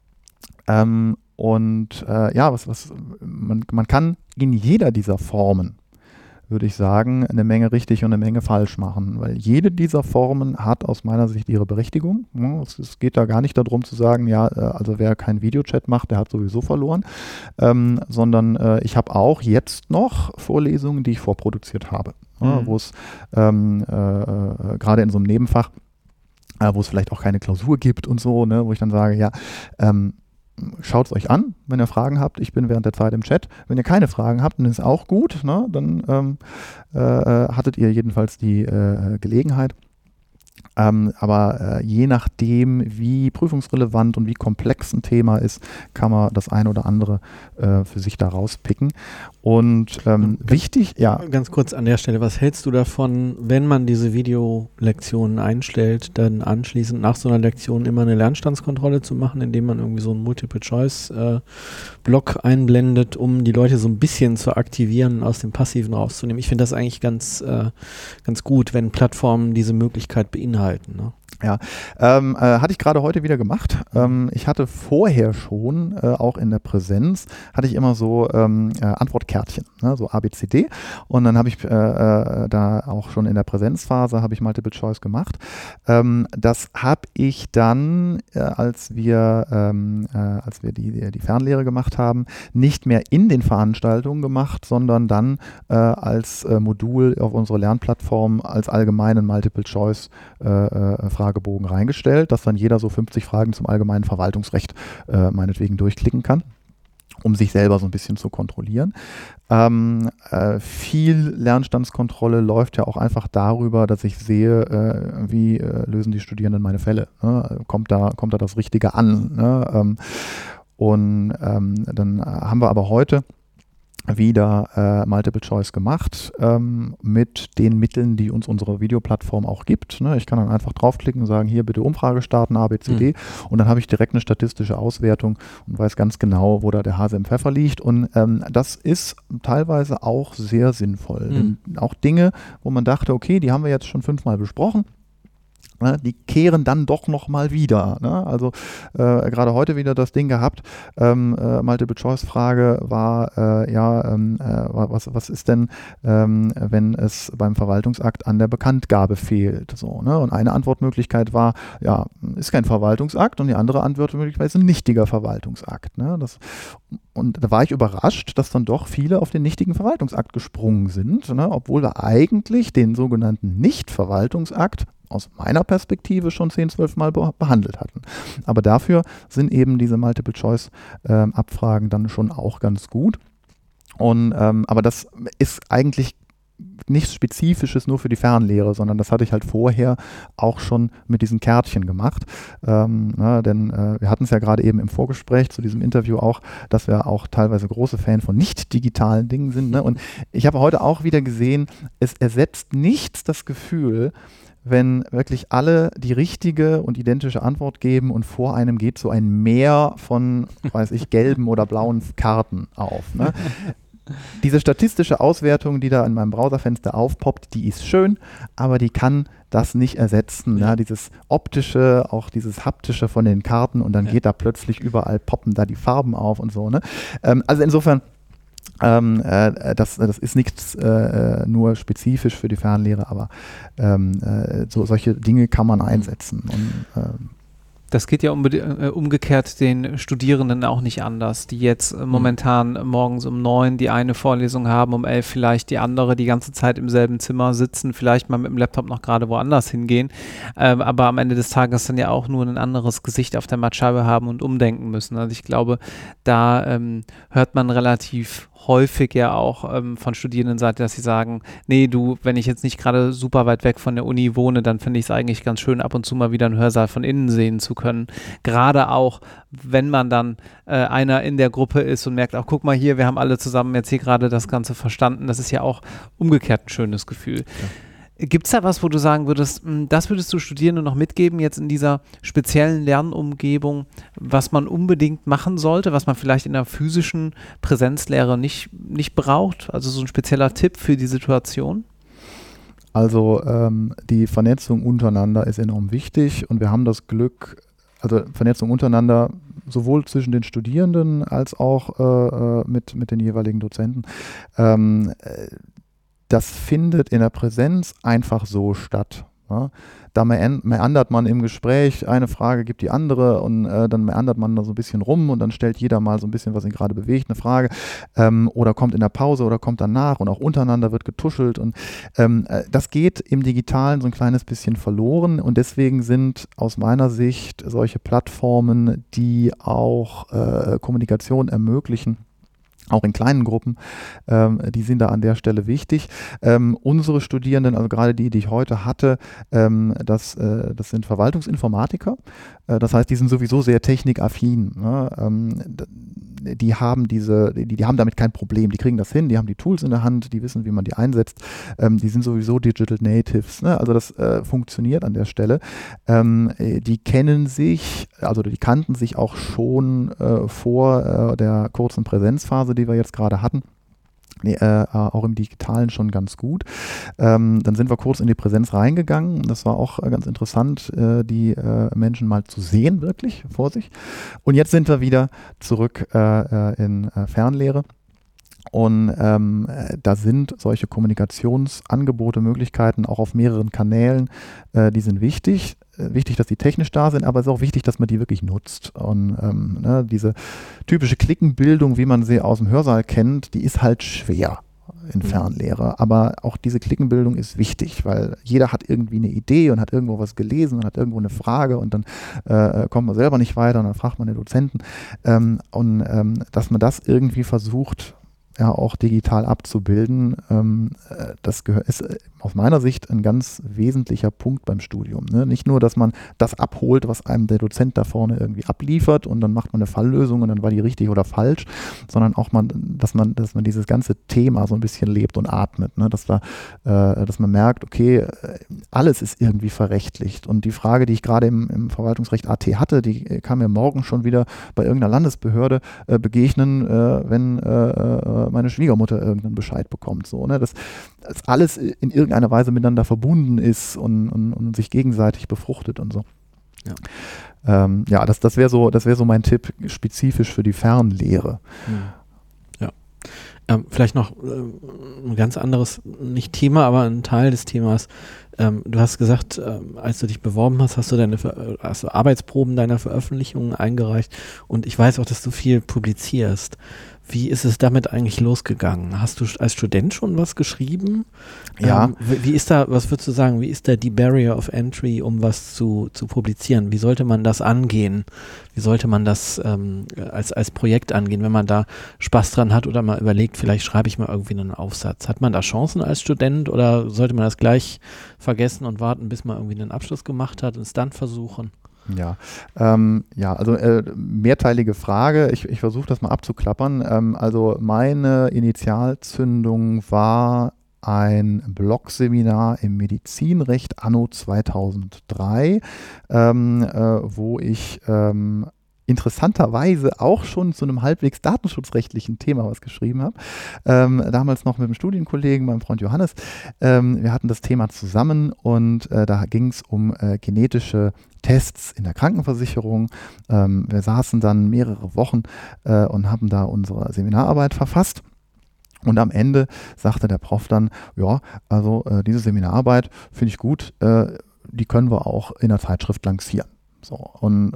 Ähm, und äh, ja, was, was, man, man kann in jeder dieser Formen, würde ich sagen, eine Menge richtig und eine Menge falsch machen, weil jede dieser Formen hat aus meiner Sicht ihre Berechtigung. Ja, es, es geht da gar nicht darum zu sagen, ja, also wer keinen Videochat macht, der hat sowieso verloren, ähm, sondern äh, ich habe auch jetzt noch Vorlesungen, die ich vorproduziert habe, mhm. ja, wo es ähm, äh, gerade in so einem Nebenfach, äh, wo es vielleicht auch keine Klausur gibt und so, ne, wo ich dann sage, ja, ähm, schaut es euch an, wenn ihr Fragen habt. Ich bin während der Zeit im Chat. Wenn ihr keine Fragen habt, dann ist auch gut. Ne? Dann ähm, äh, hattet ihr jedenfalls die äh, Gelegenheit. Ähm, aber äh, je nachdem, wie prüfungsrelevant und wie komplex ein Thema ist, kann man das ein oder andere äh, für sich da rauspicken. Und ähm, ganz, wichtig, ja. Ganz kurz an der Stelle, was hältst du davon, wenn man diese Videolektionen einstellt, dann anschließend nach so einer Lektion immer eine Lernstandskontrolle zu machen, indem man irgendwie so einen Multiple-Choice-Block äh, einblendet, um die Leute so ein bisschen zu aktivieren, aus dem Passiven rauszunehmen. Ich finde das eigentlich ganz, äh, ganz gut, wenn Plattformen diese Möglichkeit beinhalten. Ne? Ja, ähm, äh, hatte ich gerade heute wieder gemacht. Ähm, ich hatte vorher schon, äh, auch in der Präsenz, hatte ich immer so ähm, äh, Antwortkärtchen, ne, so A, B, C, D. Und dann habe ich äh, äh, da auch schon in der Präsenzphase habe ich Multiple Choice gemacht. Ähm, das habe ich dann, äh, als wir, ähm, äh, als wir die, die Fernlehre gemacht haben, nicht mehr in den Veranstaltungen gemacht, sondern dann äh, als äh, Modul auf unsere Lernplattform als allgemeinen Multiple Choice äh, äh, Fragebogen reingestellt, dass dann jeder so fünfzig Fragen zum allgemeinen Verwaltungsrecht äh, meinetwegen durchklicken kann, um sich selber so ein bisschen zu kontrollieren. Ähm, äh, viel Lernstandskontrolle läuft ja auch einfach darüber, dass ich sehe, äh, wie äh, lösen die Studierenden meine Fälle. Ne? Kommt da, kommt da das Richtige an? Ne? Ähm, und ähm, dann haben wir aber heute wieder äh, Multiple Choice gemacht ähm, mit den Mitteln, die uns unsere Videoplattform auch gibt. Ne? Ich kann dann einfach draufklicken und sagen, hier bitte Umfrage starten, A, B, C, D, mhm. und dann habe ich direkt eine statistische Auswertung und weiß ganz genau, wo da der Hase im Pfeffer liegt. Und ähm, das ist teilweise auch sehr sinnvoll. Mhm. Denn auch Dinge, wo man dachte, okay, die haben wir jetzt schon fünfmal besprochen, Ne, die kehren dann doch nochmal wieder. Ne? Also äh, gerade heute wieder das Ding gehabt, ähm, äh, Multiple-Choice-Frage war, äh, ja, ähm, äh, was, was ist denn, ähm, wenn es beim Verwaltungsakt an der Bekanntgabe fehlt? So, ne? Und eine Antwortmöglichkeit war, ja, ist kein Verwaltungsakt, und die andere Antwortmöglichkeit ist ein nichtiger Verwaltungsakt. Ne? Das, und da war ich überrascht, dass dann doch viele auf den nichtigen Verwaltungsakt gesprungen sind, ne? Obwohl wir eigentlich den sogenannten Nicht-Verwaltungsakt aus meiner Perspektive schon zehn, zwölf Mal be- behandelt hatten. Aber dafür sind eben diese Multiple-Choice-Abfragen ähm, dann schon auch ganz gut. Und, ähm, aber das ist eigentlich nichts Spezifisches nur für die Fernlehre, sondern das hatte ich halt vorher auch schon mit diesen Kärtchen gemacht. Ähm, na, denn äh, wir hatten es ja gerade eben im Vorgespräch zu diesem Interview auch, dass wir auch teilweise große Fan von nicht digitalen Dingen sind. Ne? Und ich habe heute auch wieder gesehen, es ersetzt nichts das Gefühl, wenn wirklich alle die richtige und identische Antwort geben und vor einem geht so ein Meer von, weiß ich, gelben oder blauen Karten auf. Ne? Diese statistische Auswertung, die da in meinem Browserfenster aufpoppt, die ist schön, aber die kann das nicht ersetzen. Ja. Ne? Dieses optische, auch dieses haptische von den Karten und dann ja. geht da plötzlich überall, poppen da die Farben auf und so. Ne? Ähm, also insofern, Ähm, äh, das, das ist nichts äh, nur spezifisch für die Fernlehre, aber ähm, äh, so, solche Dinge kann man einsetzen. Und, ähm, das geht ja umbe- äh, umgekehrt den Studierenden auch nicht anders, die jetzt äh, momentan mhm. morgens um neun die eine Vorlesung haben, um elf vielleicht die andere, die ganze Zeit im selben Zimmer sitzen, vielleicht mal mit dem Laptop noch gerade woanders hingehen, ähm, aber am Ende des Tages dann ja auch nur ein anderes Gesicht auf der Mattscheibe haben und umdenken müssen. Also ich glaube, da ähm, hört man relativ häufig ja auch ähm, von Studierendenseite, dass sie sagen, nee, du, wenn ich jetzt nicht gerade super weit weg von der Uni wohne, dann finde ich es eigentlich ganz schön, ab und zu mal wieder einen Hörsaal von innen sehen zu können. Gerade auch, wenn man dann äh, einer in der Gruppe ist und merkt, ach, guck mal hier, wir haben alle zusammen jetzt hier gerade das Ganze verstanden. Das ist ja auch umgekehrt ein schönes Gefühl. Ja. Gibt es da was, wo du sagen würdest, das würdest du Studierenden noch mitgeben, jetzt in dieser speziellen Lernumgebung, was man unbedingt machen sollte, was man vielleicht in der physischen Präsenzlehre nicht, nicht braucht? Also so ein spezieller Tipp für die Situation? Also ähm, die Vernetzung untereinander ist enorm wichtig und wir haben das Glück, also Vernetzung untereinander sowohl zwischen den Studierenden als auch äh, mit, mit den jeweiligen Dozenten. Ähm, Das findet in der Präsenz einfach so statt. Ja. Da meandert man im Gespräch, eine Frage gibt die andere und äh, dann meandert man da so ein bisschen rum und dann stellt jeder mal so ein bisschen, was ihn gerade bewegt, eine Frage ähm, oder kommt in der Pause oder kommt danach und auch untereinander wird getuschelt und ähm, äh, das geht im Digitalen so ein kleines bisschen verloren und deswegen sind aus meiner Sicht solche Plattformen, die auch äh, Kommunikation ermöglichen, auch in kleinen Gruppen, ähm, die sind da an der Stelle wichtig. Ähm, unsere Studierenden, also gerade die, die ich heute hatte, ähm, das, äh, das sind Verwaltungsinformatiker. Äh, das heißt, die sind sowieso sehr technikaffin. Ne? Ähm, die haben diese, die, die haben damit kein Problem. Die kriegen das hin, die haben die Tools in der Hand, die wissen, wie man die einsetzt. Ähm, die sind sowieso Digital Natives. Ne? Also das äh, funktioniert an der Stelle. Ähm, die kennen sich, also die kannten sich auch schon äh, vor äh, der kurzen Präsenzphase, die wir jetzt gerade hatten. Nee, äh, auch im Digitalen schon ganz gut. Ähm, dann sind wir kurz in die Präsenz reingegangen. Das war auch äh, ganz interessant, äh, die äh, Menschen mal zu sehen, wirklich vor sich. Und jetzt sind wir wieder zurück äh, in äh, Fernlehre. Und ähm, da sind solche Kommunikationsangebote, Möglichkeiten auch auf mehreren Kanälen, äh, die sind wichtig. Äh, wichtig, dass die technisch da sind, aber es ist auch wichtig, dass man die wirklich nutzt. Und ähm, ne, diese typische Klickenbildung, wie man sie aus dem Hörsaal kennt, die ist halt schwer in Fernlehre. Aber auch diese Klickenbildung ist wichtig, weil jeder hat irgendwie eine Idee und hat irgendwo was gelesen und hat irgendwo eine Frage und dann äh, kommt man selber nicht weiter und dann fragt man den Dozenten. Ähm, und ähm, dass man das irgendwie versucht, ja auch digital abzubilden, ähm, das gehör, ist aus meiner Sicht ein ganz wesentlicher Punkt beim Studium. Ne? Nicht nur, dass man das abholt, was einem der Dozent da vorne irgendwie abliefert und dann macht man eine Falllösung und dann war die richtig oder falsch, sondern auch mal, dass man, dass man dieses ganze Thema so ein bisschen lebt und atmet, ne? Dass da, äh, dass man merkt, okay, alles ist irgendwie verrechtlicht und die Frage, die ich gerade im, im Verwaltungsrecht A T hatte, die kam mir morgen schon wieder bei irgendeiner Landesbehörde äh, begegnen, äh, wenn äh, meine Schwiegermutter irgendeinen Bescheid bekommt. So, ne? dass, dass alles in irgendeiner Weise miteinander verbunden ist und, und, und sich gegenseitig befruchtet und so. Ja, ähm, ja das, das wäre so, das wäre so mein Tipp spezifisch für die Fernlehre. Ja. Ähm, vielleicht noch äh, ein ganz anderes, nicht Thema, aber ein Teil des Themas. Ähm, du hast gesagt, ähm, als du dich beworben hast, hast du deine Ver- hast du Arbeitsproben deiner Veröffentlichungen eingereicht und ich weiß auch, dass du viel publizierst. Wie ist es damit eigentlich losgegangen? Hast du als Student schon was geschrieben? Ja. Ähm, wie ist da, was würdest du sagen, wie ist da die Barrier of Entry, um was zu, zu publizieren? Wie sollte man das angehen? Wie sollte man das ähm, als, als Projekt angehen, wenn man da Spaß dran hat oder mal überlegt, vielleicht schreibe ich mal irgendwie einen Aufsatz? Hat man da Chancen als Student oder sollte man das gleich vergessen und warten, bis man irgendwie einen Abschluss gemacht hat und es dann versuchen? Ja, ähm, ja, also äh, mehrteilige Frage. Ich, ich versuche das mal abzuklappern. Ähm, also meine Initialzündung war ein Blog-Seminar im Medizinrecht anno zweitausenddrei, ähm, äh, wo ich ähm, interessanterweise auch schon zu einem halbwegs datenschutzrechtlichen Thema was geschrieben habe. Ähm, damals noch mit einem Studienkollegen, meinem Freund Johannes. Ähm, wir hatten das Thema zusammen und äh, da ging es um äh, genetische Tests in der Krankenversicherung. Ähm, wir saßen dann mehrere Wochen äh, und haben da unsere Seminararbeit verfasst. Und am Ende sagte der Prof dann, ja, also äh, diese Seminararbeit finde ich gut, äh, die können wir auch in der Zeitschrift lancieren. So, und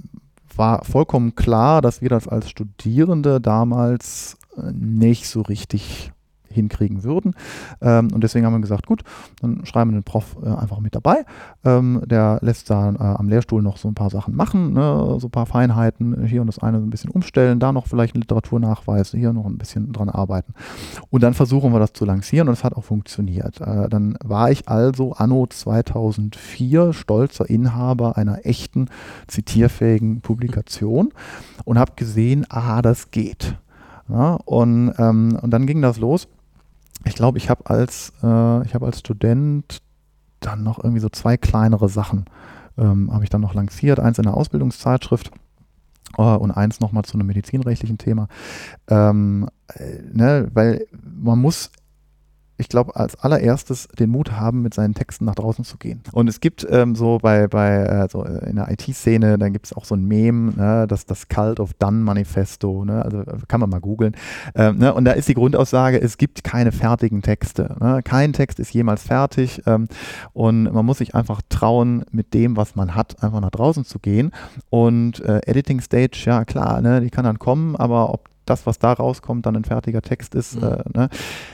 war vollkommen klar, dass wir das als Studierende damals nicht so richtig hinkriegen würden. Ähm, und deswegen haben wir gesagt, gut, dann schreiben wir den Prof äh, einfach mit dabei. Ähm, der lässt da äh, am Lehrstuhl noch so ein paar Sachen machen, ne? So ein paar Feinheiten, hier und das eine so ein bisschen umstellen, da noch vielleicht einen Literaturnachweis, hier noch ein bisschen dran arbeiten. Und dann versuchen wir das zu lancieren und es hat auch funktioniert. Äh, dann war ich also anno zweitausendvier stolzer Inhaber einer echten, zitierfähigen Publikation und habe gesehen, ah, das geht. Ja, und, ähm, und dann ging das los. Ich glaube, ich habe als, äh, ich habe als Student dann noch irgendwie so zwei kleinere Sachen ähm, habe ich dann noch lanciert. Eins in der Ausbildungszeitschrift äh, und eins nochmal zu einem medizinrechtlichen Thema. Ähm, äh, ne, weil man muss, ich glaube, als allererstes den Mut haben, mit seinen Texten nach draußen zu gehen. Und es gibt ähm, so bei, bei äh, so in der I T-Szene, da gibt es auch so ein Meme, ne, das, das Cult of Done Manifesto, ne, also kann man mal googeln. Ähm, ne, und da ist die Grundaussage, es gibt keine fertigen Texte. Ne, kein Text ist jemals fertig ähm, und man muss sich einfach trauen, mit dem, was man hat, einfach nach draußen zu gehen. Und äh, Editing Stage, ja klar, ne, die kann dann kommen, aber ob das, was da rauskommt, dann ein fertiger Text ist, mhm. äh, ne,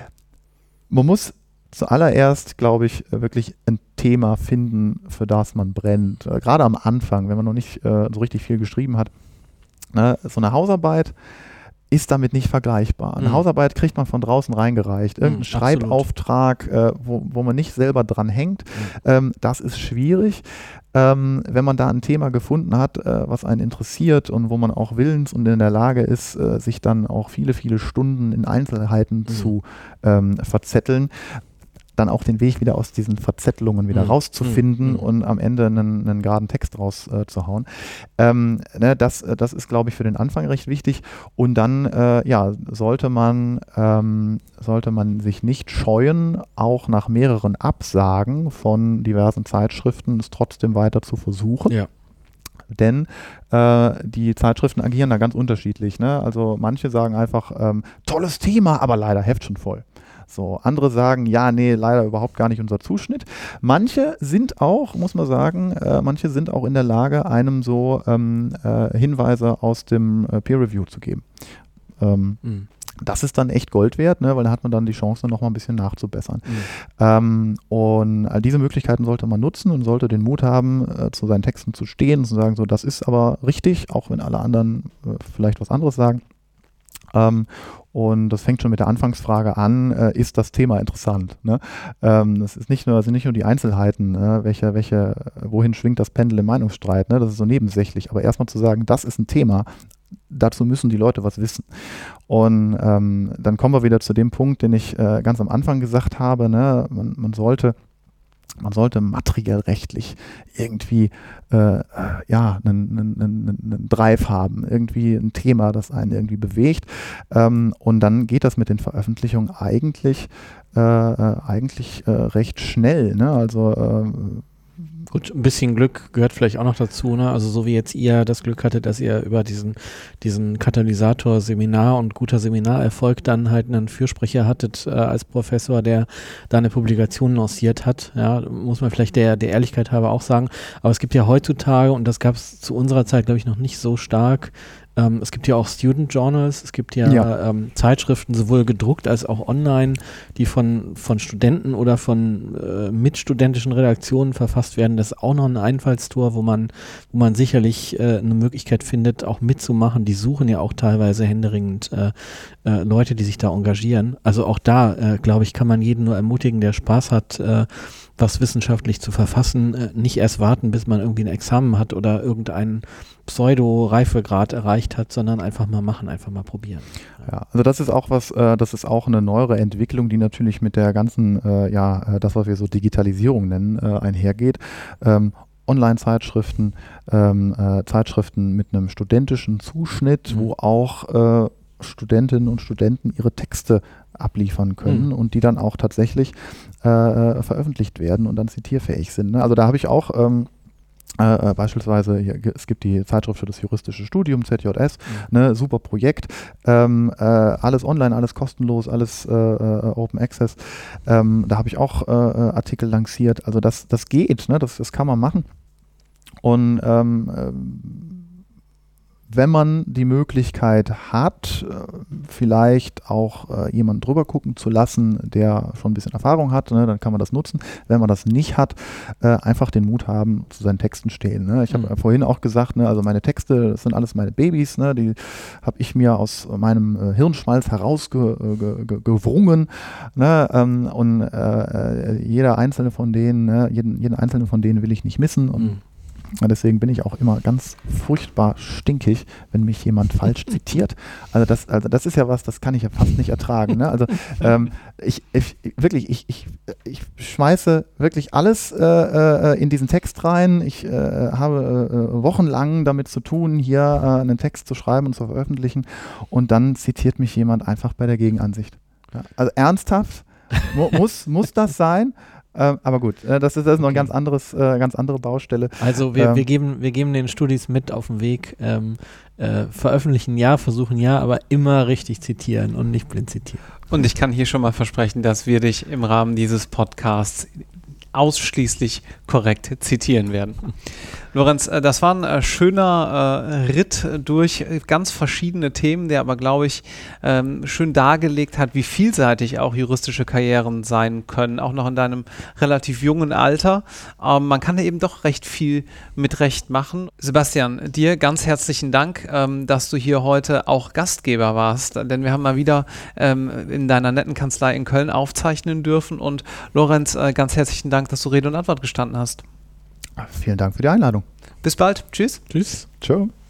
man muss zuallererst, glaube ich, wirklich ein Thema finden, für das man brennt. Äh, gerade am Anfang, wenn man noch nicht äh, so richtig viel geschrieben hat. Ne, so eine Hausarbeit ist damit nicht vergleichbar. Eine mhm. Hausarbeit kriegt man von draußen reingereicht. Irgendein mhm, Schreibauftrag, äh, wo, wo man nicht selber dran hängt. Mhm. Ähm, das ist schwierig. Ähm, wenn man da ein Thema gefunden hat, äh, was einen interessiert und wo man auch willens und in der Lage ist, äh, sich dann auch viele, viele Stunden in Einzelheiten mhm. zu ähm, verzetteln, dann auch den Weg wieder aus diesen Verzettelungen wieder mhm. rauszufinden mhm. und am Ende einen, einen geraden Text rauszuhauen. Äh, ähm, ne, das, das ist, glaube ich, für den Anfang recht wichtig. Und dann äh, ja, sollte man, ähm, sollte man sich nicht scheuen, auch nach mehreren Absagen von diversen Zeitschriften es trotzdem weiter zu versuchen. Ja. Denn äh, die Zeitschriften agieren da ganz unterschiedlich. Ne? Also manche sagen einfach, ähm, tolles Thema, aber leider Heft schon voll. So, andere sagen, ja, nee, leider überhaupt gar nicht unser Zuschnitt. Manche sind auch, muss man sagen, äh, manche sind auch in der Lage, einem so ähm, äh, Hinweise aus dem äh, Peer Review zu geben. Ähm, mhm. Das ist dann echt Gold wert, ne, weil da hat man dann die Chance, noch mal ein bisschen nachzubessern. Mhm. Ähm, und all diese Möglichkeiten sollte man nutzen und sollte den Mut haben, äh, zu seinen Texten zu stehen und zu sagen, so, das ist aber richtig, auch wenn alle anderen äh, vielleicht was anderes sagen. Ähm, und das fängt schon mit der Anfangsfrage an, äh, ist das Thema interessant? Ne? Ähm, das ist nicht nur, sind nicht nur die Einzelheiten, äh, welche, welche, wohin schwingt das Pendel im Meinungsstreit, ne? Das ist so nebensächlich, aber erstmal zu sagen, das ist ein Thema, dazu müssen die Leute was wissen. Und ähm, dann kommen wir wieder zu dem Punkt, den ich äh, ganz am Anfang gesagt habe, ne? man, man sollte Man sollte materiell rechtlich irgendwie äh, ja, einen, einen, einen Drive haben, irgendwie ein Thema, das einen irgendwie bewegt. Ähm, und dann geht das mit den Veröffentlichungen eigentlich, äh, eigentlich äh, recht schnell. Ne? Also äh, Gut, ein bisschen Glück gehört vielleicht auch noch dazu, ne? Also so wie jetzt ihr das Glück hattet, dass ihr über diesen, diesen Katalysator Seminar und guter Seminarerfolg dann halt einen Fürsprecher hattet äh, als Professor, der da eine Publikation lanciert hat, ja, muss man vielleicht der, der Ehrlichkeit halber auch sagen. Aber es gibt ja heutzutage, und das gab es zu unserer Zeit, glaube ich, noch nicht so stark, Ähm, es gibt ja auch Student Journals, es gibt ja, ja. Ähm, Zeitschriften, sowohl gedruckt als auch online, die von, von Studenten oder von äh, mitstudentischen Redaktionen verfasst werden. Das ist auch noch ein Einfallstor, wo man, wo man sicherlich äh, eine Möglichkeit findet, auch mitzumachen. Die suchen ja auch teilweise händeringend äh, äh, Leute, die sich da engagieren. Also auch da, äh, glaube ich, kann man jeden nur ermutigen, der Spaß hat, äh, was wissenschaftlich zu verfassen, äh, nicht erst warten, bis man irgendwie ein Examen hat oder irgendeinen Pseudo-Reifegrad erreicht erreicht hat, sondern einfach mal machen, einfach mal probieren. Ja, also das ist auch was, äh, das ist auch eine neuere Entwicklung, die natürlich mit der ganzen, äh, ja, das, was wir so Digitalisierung nennen, äh, einhergeht. Ähm, Online-Zeitschriften, ähm, äh, Zeitschriften mit einem studentischen Zuschnitt, mhm. wo auch äh, Studentinnen und Studenten ihre Texte abliefern können mhm. und die dann auch tatsächlich äh, veröffentlicht werden und dann zitierfähig sind. Ne? Also da habe ich auch ähm, Äh, äh, beispielsweise, hier, es gibt die Zeitschrift für das juristische Studium, Z J S, mhm. ne, super Projekt, ähm, äh, alles online, alles kostenlos, alles äh, äh, Open Access. Ähm, da habe ich auch äh, Artikel lanciert, also das, das geht, ne, das, das kann man machen. Und ähm, äh, wenn man die Möglichkeit hat, vielleicht auch äh, jemanden drüber gucken zu lassen, der schon ein bisschen Erfahrung hat, ne, dann kann man das nutzen. Wenn man das nicht hat, äh, einfach den Mut haben, zu seinen Texten stehen. Ne. Ich habe mhm. vorhin auch gesagt, ne, also meine Texte, das sind alles meine Babys, ne, die habe ich mir aus meinem äh, Hirnschmalz herausgewrungen. Ne, ähm, und äh, jeder einzelne von denen, ne, jeden, jeden einzelnen von denen will ich nicht missen. Und mhm. deswegen bin ich auch immer ganz furchtbar stinkig, wenn mich jemand falsch zitiert. Also das, also das ist ja was, das kann ich ja fast nicht ertragen. Ne? Also ähm, ich, ich wirklich, ich, ich, ich schmeiße wirklich alles äh, äh, in diesen Text rein. Ich äh, habe äh, wochenlang damit zu tun, hier äh, einen Text zu schreiben und zu veröffentlichen. Und dann zitiert mich jemand einfach bei der Gegenansicht. Ja? Also ernsthaft mu- muss, muss das sein? Ähm, aber gut, äh, das ist, das ist noch ein ganz anderes, äh, ganz andere Baustelle. Also wir, ähm, wir, geben, wir geben den Studis mit auf den Weg, ähm, äh, veröffentlichen ja, versuchen ja, aber immer richtig zitieren und nicht blind zitieren. Und ich kann hier schon mal versprechen, dass wir dich im Rahmen dieses Podcasts ausschließlich korrekt zitieren werden. Lorenz, das war ein schöner äh, Ritt durch ganz verschiedene Themen, der aber, glaube ich, ähm, schön dargelegt hat, wie vielseitig auch juristische Karrieren sein können, auch noch in deinem relativ jungen Alter. Ähm, man kann da eben doch recht viel mit Recht machen. Sebastian, dir ganz herzlichen Dank, ähm, dass du hier heute auch Gastgeber warst, denn wir haben mal wieder ähm, in deiner netten Kanzlei in Köln aufzeichnen dürfen und Lorenz, äh, ganz herzlichen Dank, dass du Rede und Antwort gestanden hast. Vielen Dank für die Einladung. Bis bald. Tschüss. Tschüss. Ciao.